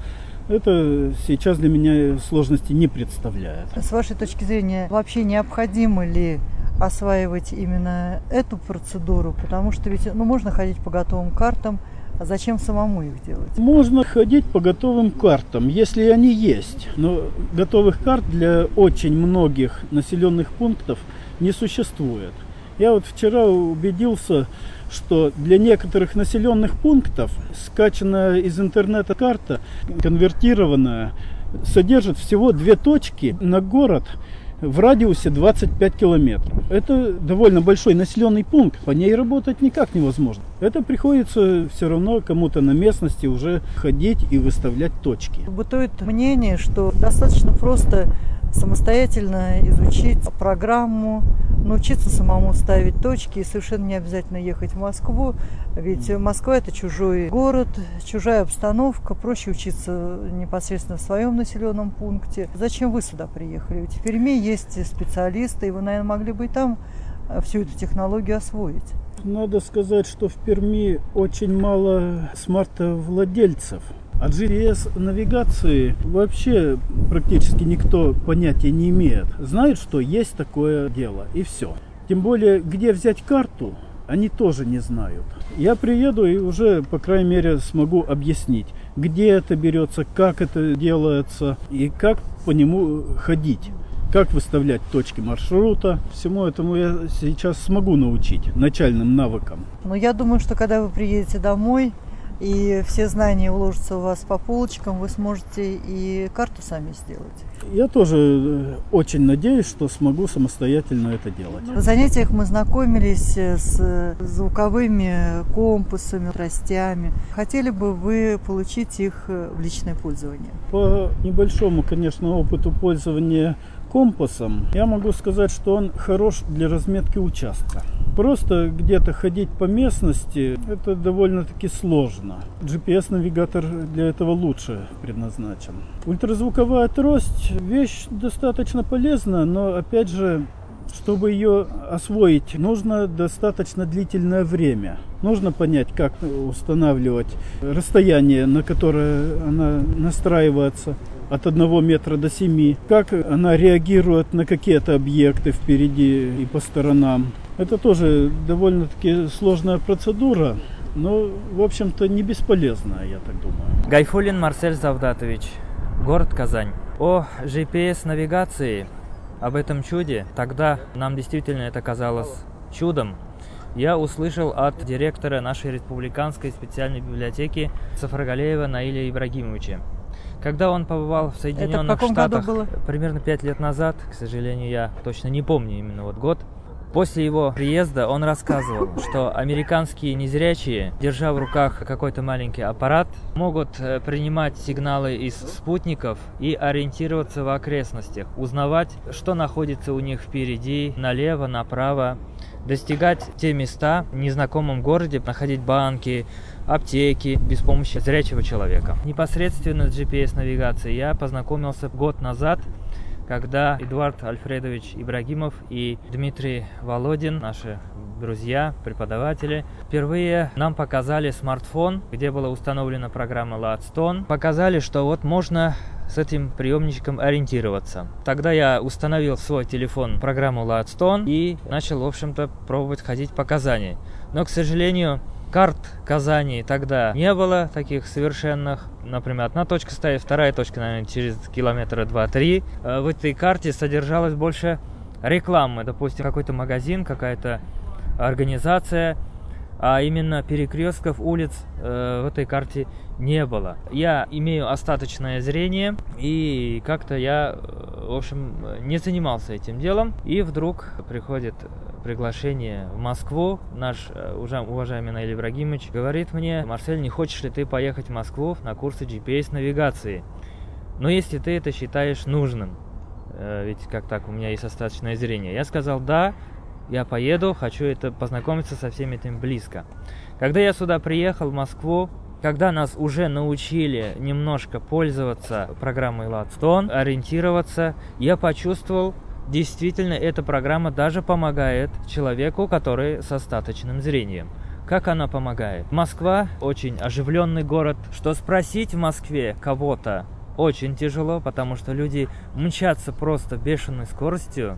это сейчас для меня сложности не представляет. С вашей точки зрения, вообще необходимо ли осваивать именно эту процедуру? Потому что ведь ну, можно ходить по готовым картам, а зачем самому их делать? Можно ходить по готовым картам, если они есть. Но готовых карт для очень многих населенных пунктов не существует. Я вот вчера убедился, что для некоторых населенных пунктов скачанная из интернета карта, конвертированная, содержит всего две точки на город в радиусе двадцать пять километров. Это довольно большой населенный пункт, по ней работать никак невозможно. Это приходится все равно кому-то на местности уже ходить и выставлять точки. Бытует мнение, что достаточно просто самостоятельно изучить программу, научиться самому ставить точки, и совершенно не обязательно ехать в Москву, ведь Москва — это чужой город, чужая обстановка, проще учиться непосредственно в своем населенном пункте. Зачем вы сюда приехали? Ведь в Перми есть специалисты, и вы, наверное, могли бы и там всю эту технологию освоить. Надо сказать, что в Перми очень мало смарт-владельцев. О джи пи эс-навигации вообще практически никто понятия не имеет. Знают, что есть такое дело, и все. Тем более, где взять карту, они тоже не знают. Я приеду и уже, по крайней мере, смогу объяснить, где это берется, как это делается и как по нему ходить. Как выставлять точки маршрута. Всему этому я сейчас смогу научить начальным навыкам. Но я думаю, что когда вы приедете домой, и все знания уложатся у вас по полочкам, вы сможете и карту сами сделать. Я тоже очень надеюсь, что смогу самостоятельно это делать. На занятиях мы знакомились с звуковыми компасами, тростями. Хотели бы вы получить их в личное пользование? По небольшому, конечно, опыту пользования компасом, я могу сказать, что он хорош для разметки участка. Просто где-то ходить по местности, это довольно-таки сложно. джи пи эс-навигатор для этого лучше предназначен. Ультразвуковая трость – вещь достаточно полезная, но, опять же, чтобы ее освоить, нужно достаточно длительное время. Нужно понять, как устанавливать расстояние, на которое она настраивается, от одного метра до семи, как она реагирует на какие-то объекты впереди и по сторонам. Это тоже довольно-таки сложная процедура, но, в общем-то, не бесполезная, я так думаю. Гайфуллин Марсель Завдатович, город Казань. О джи пи эс-навигации, об этом чуде, тогда нам действительно это казалось чудом, я услышал от директора нашей республиканской специальной библиотеки Сафаргалеева Наиля Ибрагимовича. Когда он побывал в Соединенных Это в каком Штатах году было? примерно пять лет назад, к сожалению, я точно не помню именно вот год, после его приезда он рассказывал, что американские незрячие, держа в руках какой-то маленький аппарат, могут принимать сигналы из спутников и ориентироваться в окрестностях, узнавать, что находится у них впереди, налево, направо, достигать те места в незнакомом городе, находить банки, аптеки без помощи зрячего человека. Непосредственно с джи пи эс-навигацией я познакомился год назад, когда Эдуард Альфредович Ибрагимов и Дмитрий Володин, наши друзья, преподаватели, впервые нам показали смартфон, где была установлена программа Ладстон. Показали, что вот можно с этим приемничком ориентироваться. Тогда я установил в свой телефон программу Ладстон и начал, в общем-то, пробовать ходить по Казани. Но, к сожалению, карт Казани тогда не было таких совершенных. Например, одна точка стоит, вторая точка, наверное, через километра два-три. В этой карте содержалось больше рекламы. Допустим, какой-то магазин, какая-то организация, а именно перекрестков улиц э, в этой карте не было. Я имею остаточное зрение, и как-то я, в общем, не занимался этим делом. И вдруг приходит приглашение в Москву. Наш уважаемый Наиль Ибрагимович говорит мне: Марсель, не хочешь ли ты поехать в Москву на курсы джи пи эс-навигации? Но если ты это считаешь нужным, ведь как так, у меня есть остаточное зрение. Я сказал: да, я поеду, хочу это познакомиться со всем этим близко. Когда я сюда приехал, в Москву, когда нас уже научили немножко пользоваться программой Ладстон, ориентироваться, я почувствовал, действительно, эта программа даже помогает человеку, который с остаточным зрением. Как она помогает? Москва очень оживленный город. Что спросить в Москве кого-то очень тяжело, потому что люди мчатся просто бешеной скоростью.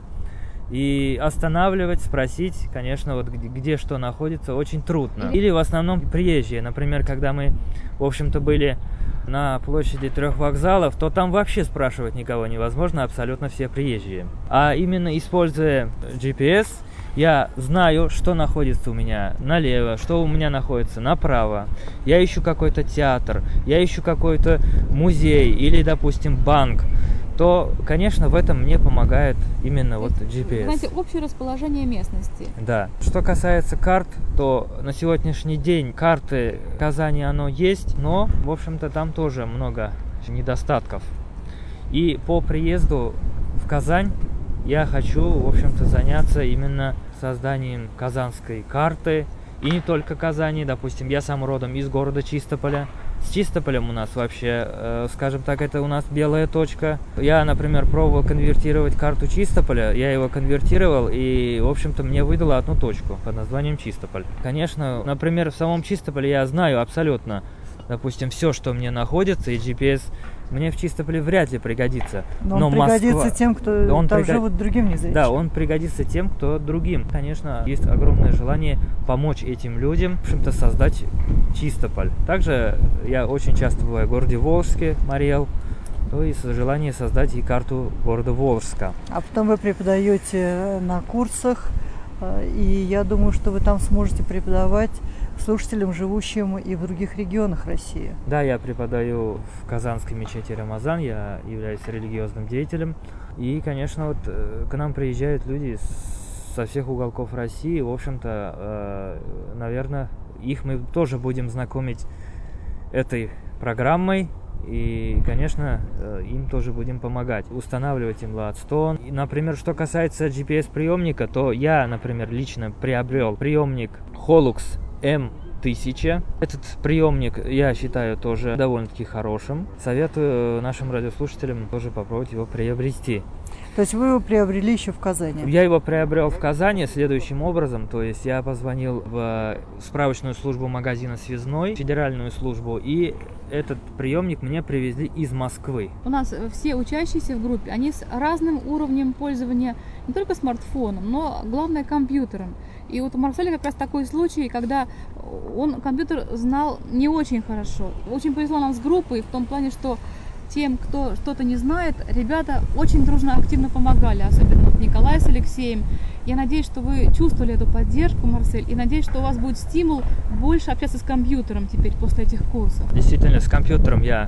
И останавливать, спросить, конечно, вот где, где что находится, очень трудно. Или в основном приезжие. Например, когда мы, в общем-то, были на площади трех вокзалов, то там вообще спрашивать никого невозможно, абсолютно все приезжие. А именно используя джи пи эс, я знаю, что находится у меня налево, что у меня находится направо. Я ищу какой-то театр, я ищу какой-то музей или, допустим, банк. То, конечно, в этом мне помогает именно вот джи пи эс. Знаете, общее расположение местности. Да. Что касается карт, то на сегодняшний день карты Казани оно есть, но, в общем-то, там тоже много недостатков. И по приезду в Казань я хочу, в общем-то, заняться именно созданием казанской карты. И не только Казани, допустим, я сам родом из города Чистополя. С Чистополем у нас вообще, э, скажем так, это у нас белая точка. Я, например, пробовал конвертировать карту Чистополя, я его конвертировал, и, в общем-то, мне выдало одну точку под названием Чистополь. Конечно, например, в самом Чистополе я знаю абсолютно, допустим, все, что мне находится, и джи пи эс мне в Чистополе вряд ли пригодится. Но, Но он пригодится Москва... тем, кто он там приго... живут другим незрячим. Да, он пригодится тем, кто другим. Конечно, есть огромное желание помочь этим людям, в общем-то, создать Чистополь. Также я очень часто бываю в городе Волжске, Марел, то есть желание создать и карту города Волжска. А потом вы преподаете на курсах, и я думаю, что вы там сможете преподавать слушателям, живущим и в других регионах России. Да, я преподаю в Казанской мечети Рамазан, я являюсь религиозным деятелем. И, конечно, вот к нам приезжают люди со всех уголков России. В общем-то, наверное, их мы тоже будем знакомить этой программой. И, конечно, им тоже будем помогать, устанавливать им Ладстон. Например, что касается джи пи эс-приемника, то я, например, лично приобрел приемник Holux эм тысяча. Этот приемник, я считаю, тоже довольно-таки хорошим. Советую нашим радиослушателям тоже попробовать его приобрести. То есть вы его приобрели еще в Казани? Я его приобрел в Казани следующим образом. То есть я позвонил в справочную службу магазина «Связной», федеральную службу, и этот приемник мне привезли из Москвы. У нас все учащиеся в группе, они с разным уровнем пользования не только смартфоном, но главное компьютером. И вот у Марселя как раз такой случай, когда он компьютер знал не очень хорошо. Очень повезло нам с группой в том плане, что тем, кто что-то не знает, ребята очень дружно, активно помогали, особенно вот Николай с Алексеем. Я надеюсь, что вы чувствовали эту поддержку, Марсель, и надеюсь, что у вас будет стимул больше общаться с компьютером теперь после этих курсов. Действительно, с компьютером я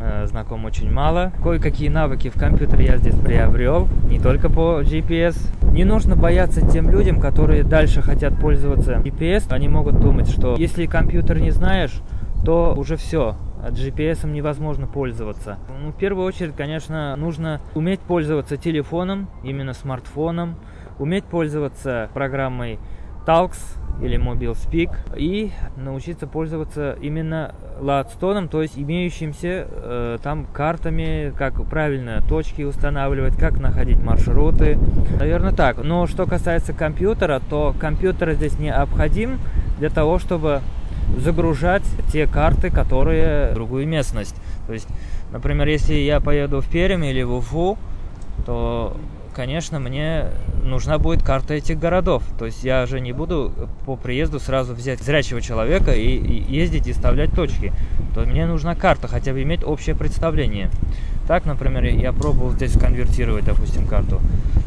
э, знаком очень мало. Кое-какие навыки в компьютере я здесь приобрел, не только по джи пи эс. Не нужно бояться тем людям, которые дальше хотят пользоваться джи пи эс. Они могут думать, что если компьютер не знаешь, то уже все. джи пи эс невозможно пользоваться. Ну, в первую очередь, конечно, нужно уметь пользоваться телефоном, именно смартфоном, уметь пользоваться программой талкс или MobileSpeak и научиться пользоваться именно Ладстоном, то есть имеющимся э, там картами, как правильно точки устанавливать, как находить маршруты. Наверное, так. Но что касается компьютера, то компьютер здесь необходим для того, чтобы загружать те карты, которые в другую местность. То есть, например, если я поеду в Пермь или в Уфу, то, конечно, мне нужна будет карта этих городов. То есть я же не буду по приезду сразу взять зрячего человека и, и ездить и вставлять точки. То мне нужна карта, хотя бы иметь общее представление. Так, например, я пробовал здесь конвертировать, допустим, карту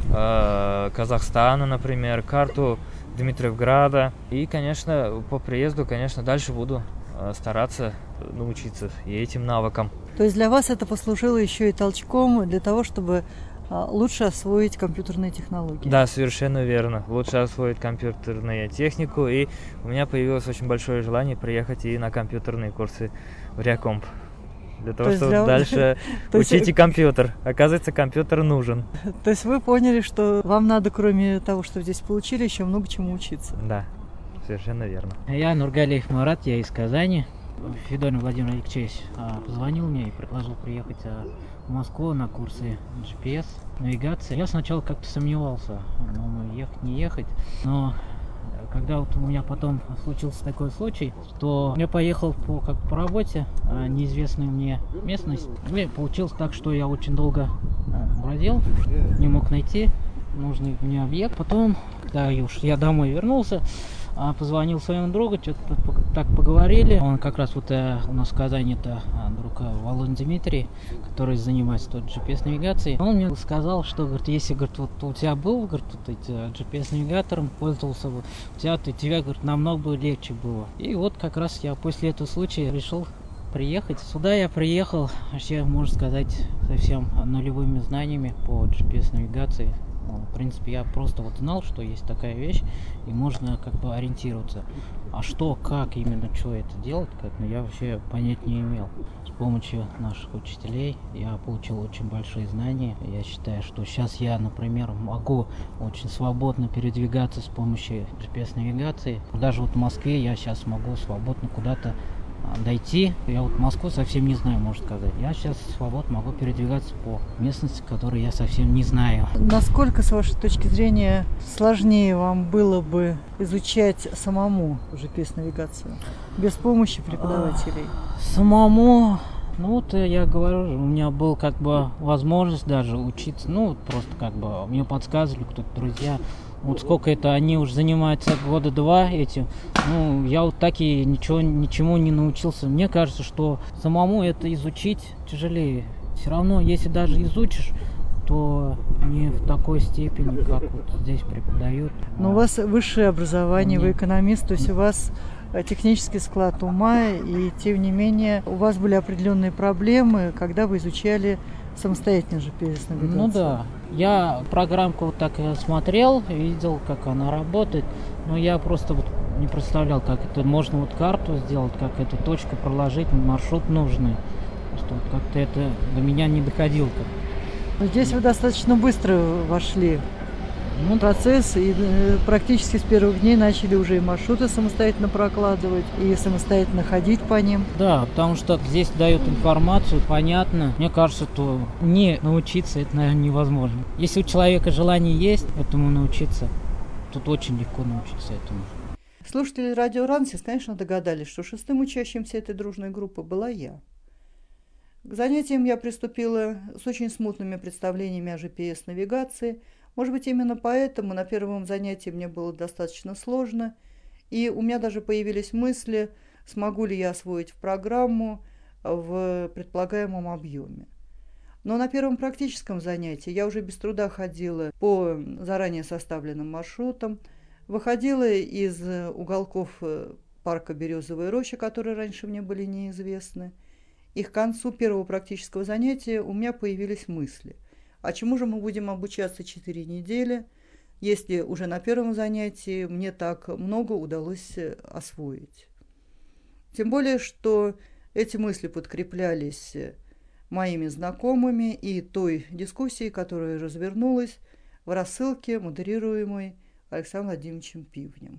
э, Казахстана, например, карту Дмитриевграда. И, конечно, по приезду, конечно, дальше буду стараться научиться и этим навыкам. То есть для вас это послужило еще и толчком для того, чтобы лучше освоить компьютерные технологии? Да, совершенно верно. Лучше освоить компьютерную технику. И у меня появилось очень большое желание приехать и на компьютерные курсы в Реакомп. Для того, то чтобы для... дальше учить и компьютер. Оказывается, компьютер нужен. То есть вы поняли, что вам надо, кроме того, что здесь получили, еще много чему учиться? Да, совершенно верно. Я Нургалиев Марат, я из Казани. Федорин Владимир Алексеевич позвонил мне и предложил приехать в Москву на курсы джи пи эс навигации. Я сначала как-то сомневался, думаю, ехать, не ехать, но когда вот у меня потом случился такой случай, что я поехал по, как по работе, а неизвестную мне местность. И получилось так, что я очень долго бродил, не мог найти нужный мне объект. Потом, когда уж я домой вернулся, позвонил своему другу, что-то так поговорили. Он как раз вот э, у нас в Казани, это друг Володя Дмитрий, который занимается тут джи пи эс-навигацией. Он мне сказал, что, говорит, если, говорит, вот у тебя был, говорит, вот эти джи пи эс-навигатором, пользовался, вот, у тебя, то тебе, говорит, намного бы легче было. И вот как раз я после этого случая решил приехать. Сюда я приехал, вообще, можно сказать, совсем нулевыми знаниями по джи пи эс-навигации. В принципе, я просто вот знал, что есть такая вещь, и можно как бы ориентироваться. А что, как именно, что это делать, как, ну, я вообще понять не имел. С помощью наших учителей я получил очень большие знания. Я считаю, что сейчас я, например, могу очень свободно передвигаться с помощью джи пи эс-навигации. Даже вот в Москве я сейчас могу свободно куда-то дойти. Я вот Москву совсем не знаю, можно сказать. Я сейчас свободно могу передвигаться по местности, которую я совсем не знаю. Насколько, с вашей точки зрения, сложнее вам было бы изучать самому джи пи эс-навигацию, без помощи преподавателей? А, самому, ну вот я говорю, у меня была как бы возможность даже учиться, ну просто как бы мне подсказывали кто-то, друзья. Вот сколько это они уже занимаются, года два этим. Ну, я вот так и ничего, ничему не научился. Мне кажется, что самому это изучить тяжелее. Все равно, если даже изучишь, то не в такой степени, как вот здесь преподают. Но у вас высшее образование, вы экономист, то есть у вас технический склад ума, и тем не менее у вас были определенные проблемы, когда вы изучали самостоятельно джи пи эс-навигацию. Ну да, я программку вот так смотрел, видел, как она работает, но я просто вот не представлял, как это можно вот карту сделать, как эту точку проложить, маршрут нужный. Просто вот как-то это до меня не доходило. Но здесь вы достаточно быстро вошли в процесс и практически с первых дней начали уже и маршруты самостоятельно прокладывать, и самостоятельно ходить по ним. Да, потому что здесь дают информацию, понятно. Мне кажется, что не научиться это, наверное, невозможно. Если у человека желание есть этому научиться, тут очень легко научиться этому. Слушатели радио Рансис, конечно, догадались, что шестым учащимся этой дружной группы была я. К занятиям я приступила с очень смутными представлениями о джи пи эс-навигации. Может быть, именно поэтому на первом занятии мне было достаточно сложно, и у меня даже появились мысли, смогу ли я освоить программу в предполагаемом объеме. Но на первом практическом занятии я уже без труда ходила по заранее составленным маршрутам, выходила из уголков парка «Березовая роща», которые раньше мне были неизвестны, И к концу первого практического занятия у меня появились мысли. А чему же мы будем обучаться четыре недели, если уже на первом занятии мне так много удалось освоить? Тем более, что эти мысли подкреплялись моими знакомыми и той дискуссией, которая развернулась в рассылке, модерируемой Александром Владимировичем Пивнем.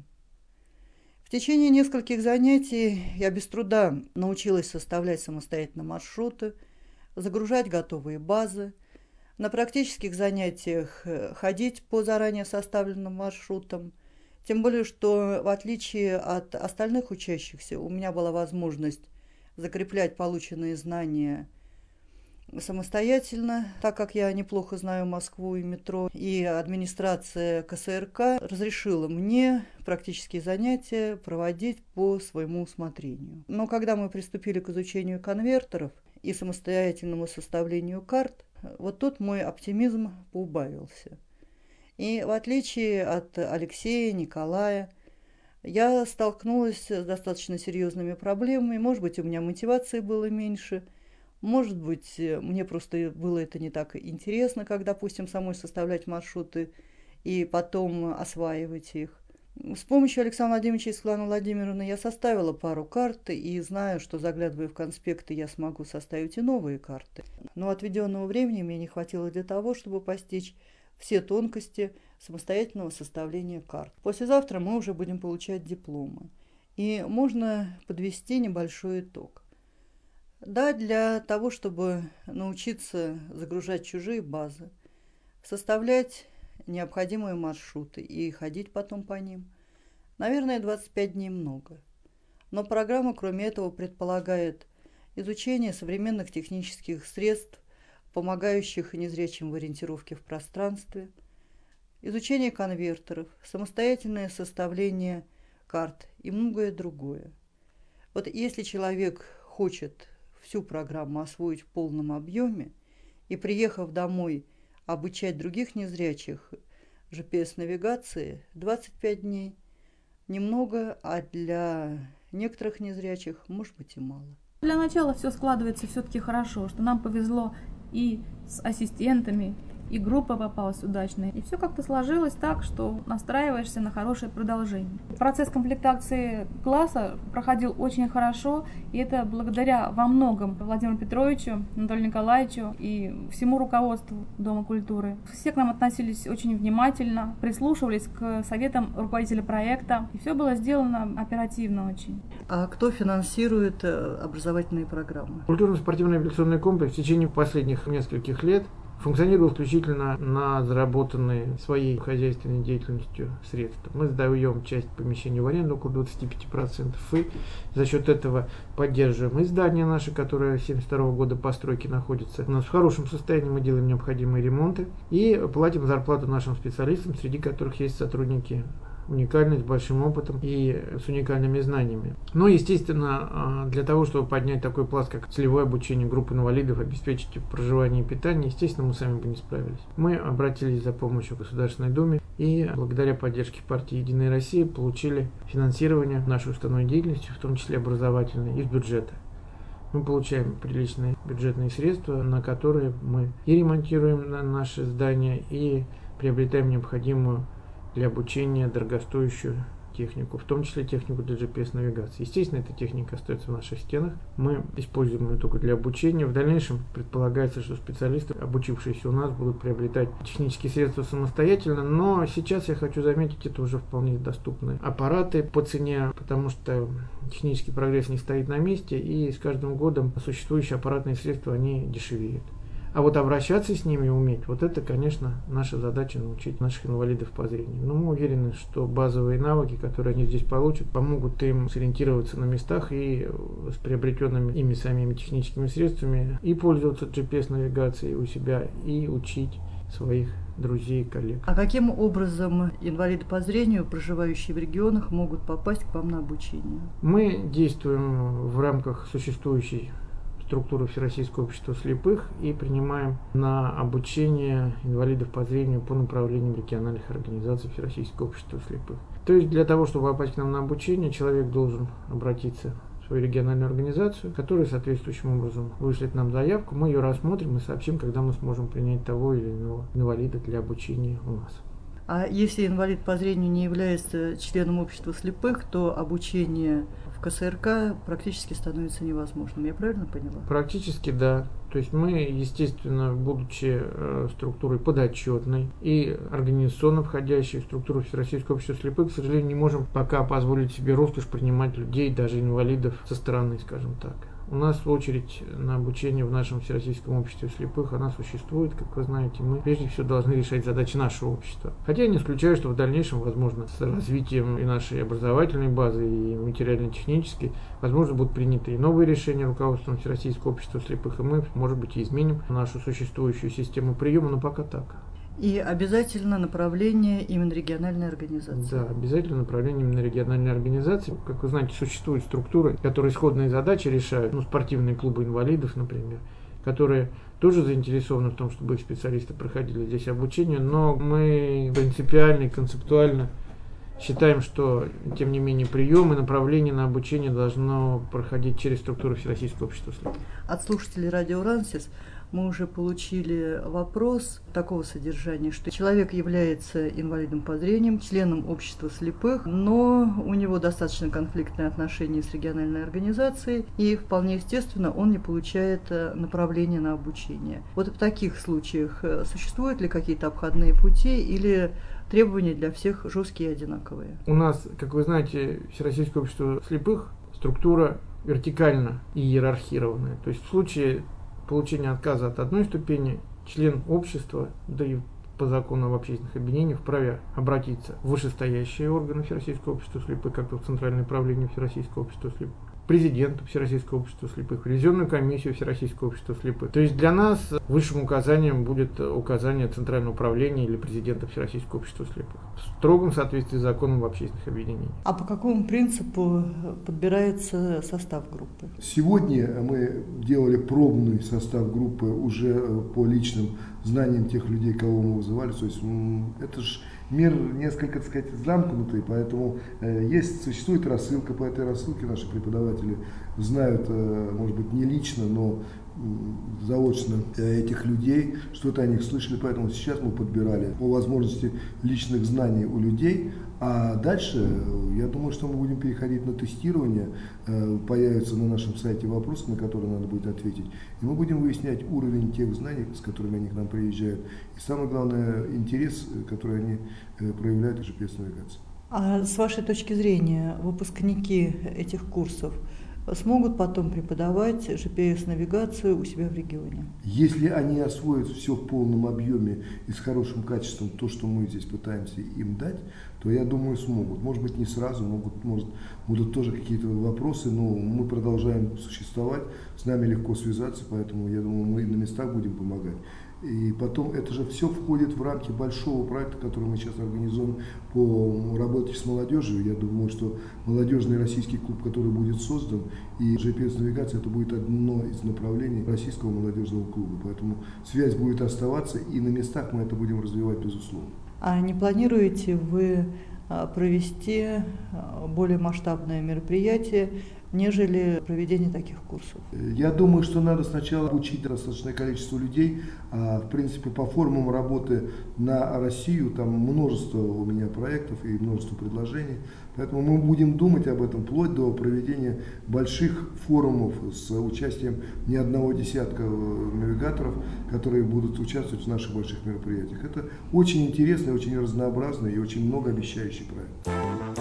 В течение нескольких занятий я без труда научилась составлять самостоятельно маршруты, загружать готовые базы, на практических занятиях ходить по заранее составленным маршрутам, тем более, что в отличие от остальных учащихся у меня была возможность закреплять полученные знания самостоятельно, так как я неплохо знаю Москву и метро, и администрация ка эс эр ка разрешила мне практические занятия проводить по своему усмотрению. Но когда мы приступили к изучению конвертеров и самостоятельному составлению карт, вот тут мой оптимизм поубавился. И в отличие от Алексея, Николая, я столкнулась с достаточно серьезными проблемами. Может быть, у меня мотивации было меньше, может быть, мне просто было это не так интересно, как, допустим, самой составлять маршруты и потом осваивать их. С помощью Александра Владимировича и Светланы Владимировны я составила пару карт и знаю, что, заглядывая в конспекты, я смогу составить и новые карты. Но отведенного времени мне не хватило для того, чтобы постичь все тонкости самостоятельного составления карт. Послезавтра мы уже будем получать дипломы, и можно подвести небольшой итог. Да, для того, чтобы научиться загружать чужие базы, составлять необходимые маршруты и ходить потом по ним, наверное, двадцать пять дней много. Но программа, кроме этого, предполагает изучение современных технических средств, помогающих незрячим в ориентировке в пространстве, изучение конвертеров, самостоятельное составление карт и многое другое. Вот если человек хочет всю программу освоить в полном объеме и, приехав домой, обучать других незрячих джи пи эс-навигации, двадцать пять дней немного, а для некоторых незрячих, может быть, и мало. Для начала все складывается все-таки хорошо, что нам повезло и с ассистентами, и группа попалась удачная. И все как-то сложилось так, что настраиваешься на хорошее продолжение. Процесс комплектации класса проходил очень хорошо, и это благодаря во многом Владимиру Петровичу, Анатолию Николаевичу и всему руководству Дома культуры. Все к нам относились очень внимательно, прислушивались к советам руководителя проекта, и все было сделано оперативно очень. А кто финансирует образовательные программы? Культурно-спортивный реабилитационный комплекс в течение последних нескольких лет функционировал исключительно на заработанные своей хозяйственной деятельностью средства. Мы сдаем часть помещений в аренду, около двадцать пять процентов, и за счет этого поддерживаем и здание наше, которое семьдесят второго года постройки находится у нас в хорошем состоянии, мы делаем необходимые ремонты и платим зарплату нашим специалистам, среди которых есть сотрудники уникальные, с большим опытом и с уникальными знаниями. Но, естественно, для того, чтобы поднять такой пласт, как целевое обучение группы инвалидов, обеспечить проживание и питание, естественно, мы сами бы не справились. Мы обратились за помощью в Государственной Думе и благодаря поддержке партии «Единая Россия» получили финансирование нашей уставной деятельности, в том числе образовательной, из бюджета. Мы получаем приличные бюджетные средства, на которые мы и ремонтируем наши здания, и приобретаем необходимую для обучения дорогостоящую технику, в том числе технику для джи пи эс-навигации. Естественно, эта техника остается в наших стенах. Мы используем ее только для обучения. В дальнейшем предполагается, что специалисты, обучившиеся у нас, будут приобретать технические средства самостоятельно, но сейчас я хочу заметить, это уже вполне доступные аппараты по цене, потому что технический прогресс не стоит на месте, и с каждым годом существующие аппаратные средства, они дешевеют. А вот обращаться с ними уметь, вот это, конечно, наша задача — научить наших инвалидов по зрению. Но мы уверены, что базовые навыки, которые они здесь получат, помогут им сориентироваться на местах и с приобретенными ими самими техническими средствами и пользоваться джи пи эс-навигацией у себя, и учить своих друзей и коллег. А каким образом инвалиды по зрению, проживающие в регионах, могут попасть к вам на обучение? Мы действуем в рамках существующей структуру Всероссийского общества слепых и принимаем на обучение инвалидов по зрению по направлениям региональных организаций Всероссийского общества слепых. То есть для того, чтобы попасть к нам на обучение, человек должен обратиться свою региональную организацию, которая соответствующим образом вышлет нам заявку, мы ее рассмотрим и сообщим, когда мы сможем принять того или иного инвалида для обучения у нас. А если инвалид по зрению не является членом общества слепых, то обучение в ка эс эр ка практически становится невозможным. Я правильно поняла? Практически да. То есть мы, естественно, будучи э, структурой подотчетной и организационно входящей в структуру Всероссийского общества слепых, к сожалению, не можем пока позволить себе роскошь принимать людей, даже инвалидов со стороны, скажем так. У нас очередь на обучение в нашем Всероссийском обществе слепых, она существует, как вы знаете. Мы прежде всего должны решать задачи нашего общества. Хотя я не исключаю, что в дальнейшем, возможно, с развитием и нашей образовательной базы, и материально-технической, возможно, будут приняты и новые решения руководством Всероссийского общества слепых, и мы, может быть, и изменим нашу существующую систему приема, но пока так. И обязательно направление именно региональной организации. Да, обязательно направление именно региональной организации. Как вы знаете, существуют структуры, которые исходные задачи решают, ну, спортивные клубы инвалидов, например, которые тоже заинтересованы в том, чтобы их специалисты проходили здесь обучение, но мы принципиально и концептуально считаем, что, тем не менее, прием и направление на обучение должно проходить через структуру Всероссийского общества слепых. От слушателей радио Рансис мы уже получили вопрос такого содержания, что человек является инвалидом по зрению, членом общества слепых, но у него достаточно конфликтные отношения с региональной организацией, и вполне естественно он не получает направления на обучение. Вот в таких случаях существуют ли какие-то обходные пути или требования для всех жесткие и одинаковые? У нас, как вы знаете, Всероссийское общество слепых структура вертикально и иерархированная. То есть в случае получения отказа от одной ступени, член общества, да и по закону об общественных объединениях, вправе обратиться в вышестоящие органы Всероссийского общества слепых, как в Центральное правление Всероссийского общества слепых, президенту Всероссийского общества слепых, ревизионную комиссию Всероссийского общества слепых. То есть для нас высшим указанием будет указание Центрального управления или президента Всероссийского общества слепых в строгом соответствии с законом об общественных объединениях. А по какому принципу подбирается состав группы? Сегодня мы делали пробный состав группы уже по личным знаниям тех людей, кого мы вызывали. То есть это же мир несколько, так сказать, замкнутый, поэтому э, есть, существует рассылка, по этой рассылке наши преподаватели знают, э, может быть, не лично, но э, заочно э, этих людей, что-то о них слышали, поэтому сейчас мы подбирали по возможности личных знаний у людей, а дальше, э, я думаю, что мы будем переходить на тестирование, э, появятся на нашем сайте вопросы, на которые надо будет ответить, и мы будем выяснять уровень тех знаний, с которыми они к нам приезжают, и самое главное, интерес, который они проявляют в джи пи эс-навигации. А с вашей точки зрения, выпускники этих курсов смогут потом преподавать джи пи эс-навигацию у себя в регионе? Если они освоят все в полном объеме и с хорошим качеством, то, что мы здесь пытаемся им дать, то, я думаю, смогут. Может быть, не сразу, могут, может, будут тоже какие-то вопросы, но мы продолжаем существовать, с нами легко связаться, поэтому, я думаю, мы на местах будем помогать. И потом это же все входит в рамки большого проекта, который мы сейчас организуем по работе с молодежью. Я думаю, что молодежный российский клуб, который будет создан, и джи пи эс-навигация, это будет одно из направлений российского молодежного клуба. Поэтому связь будет оставаться, и на местах мы это будем развивать, безусловно. А не планируете вы провести более масштабное мероприятие, нежели проведение таких курсов? Я думаю, что надо сначала обучить достаточное количество людей. А, в принципе, по формам работы на Россию там множество у меня проектов и множество предложений. Поэтому мы будем думать об этом вплоть до проведения больших форумов с участием не одного десятка навигаторов, которые будут участвовать в наших больших мероприятиях. Это очень интересный, очень разнообразный и очень многообещающий проект.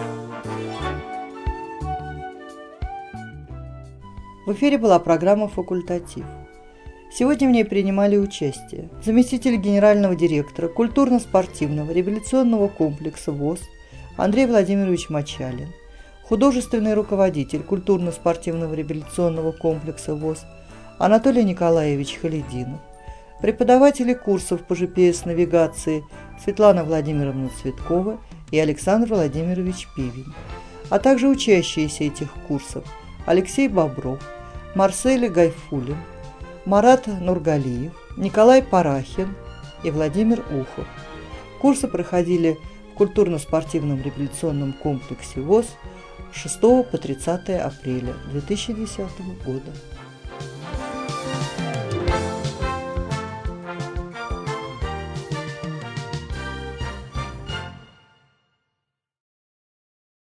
В эфире была программа «Факультатив». Сегодня в ней принимали участие заместитель генерального директора культурно-спортивного революционного комплекса ВОС Андрей Владимирович Мочалин, художественный руководитель культурно-спортивного революционного комплекса ВОС Анатолий Николаевич Халидинов, преподаватели курсов по джи пи эс-навигации Светлана Владимировна Цветкова и Александр Владимирович Пивень, а также учащиеся этих курсов Алексей Бобров, Марсель Гайфулин, Марат Нургалиев, Николай Парахин и Владимир Ухов. Курсы проходили в культурно-спортивном революционном комплексе ВОС с шестого по тридцатое апреля две тысячи десятого года.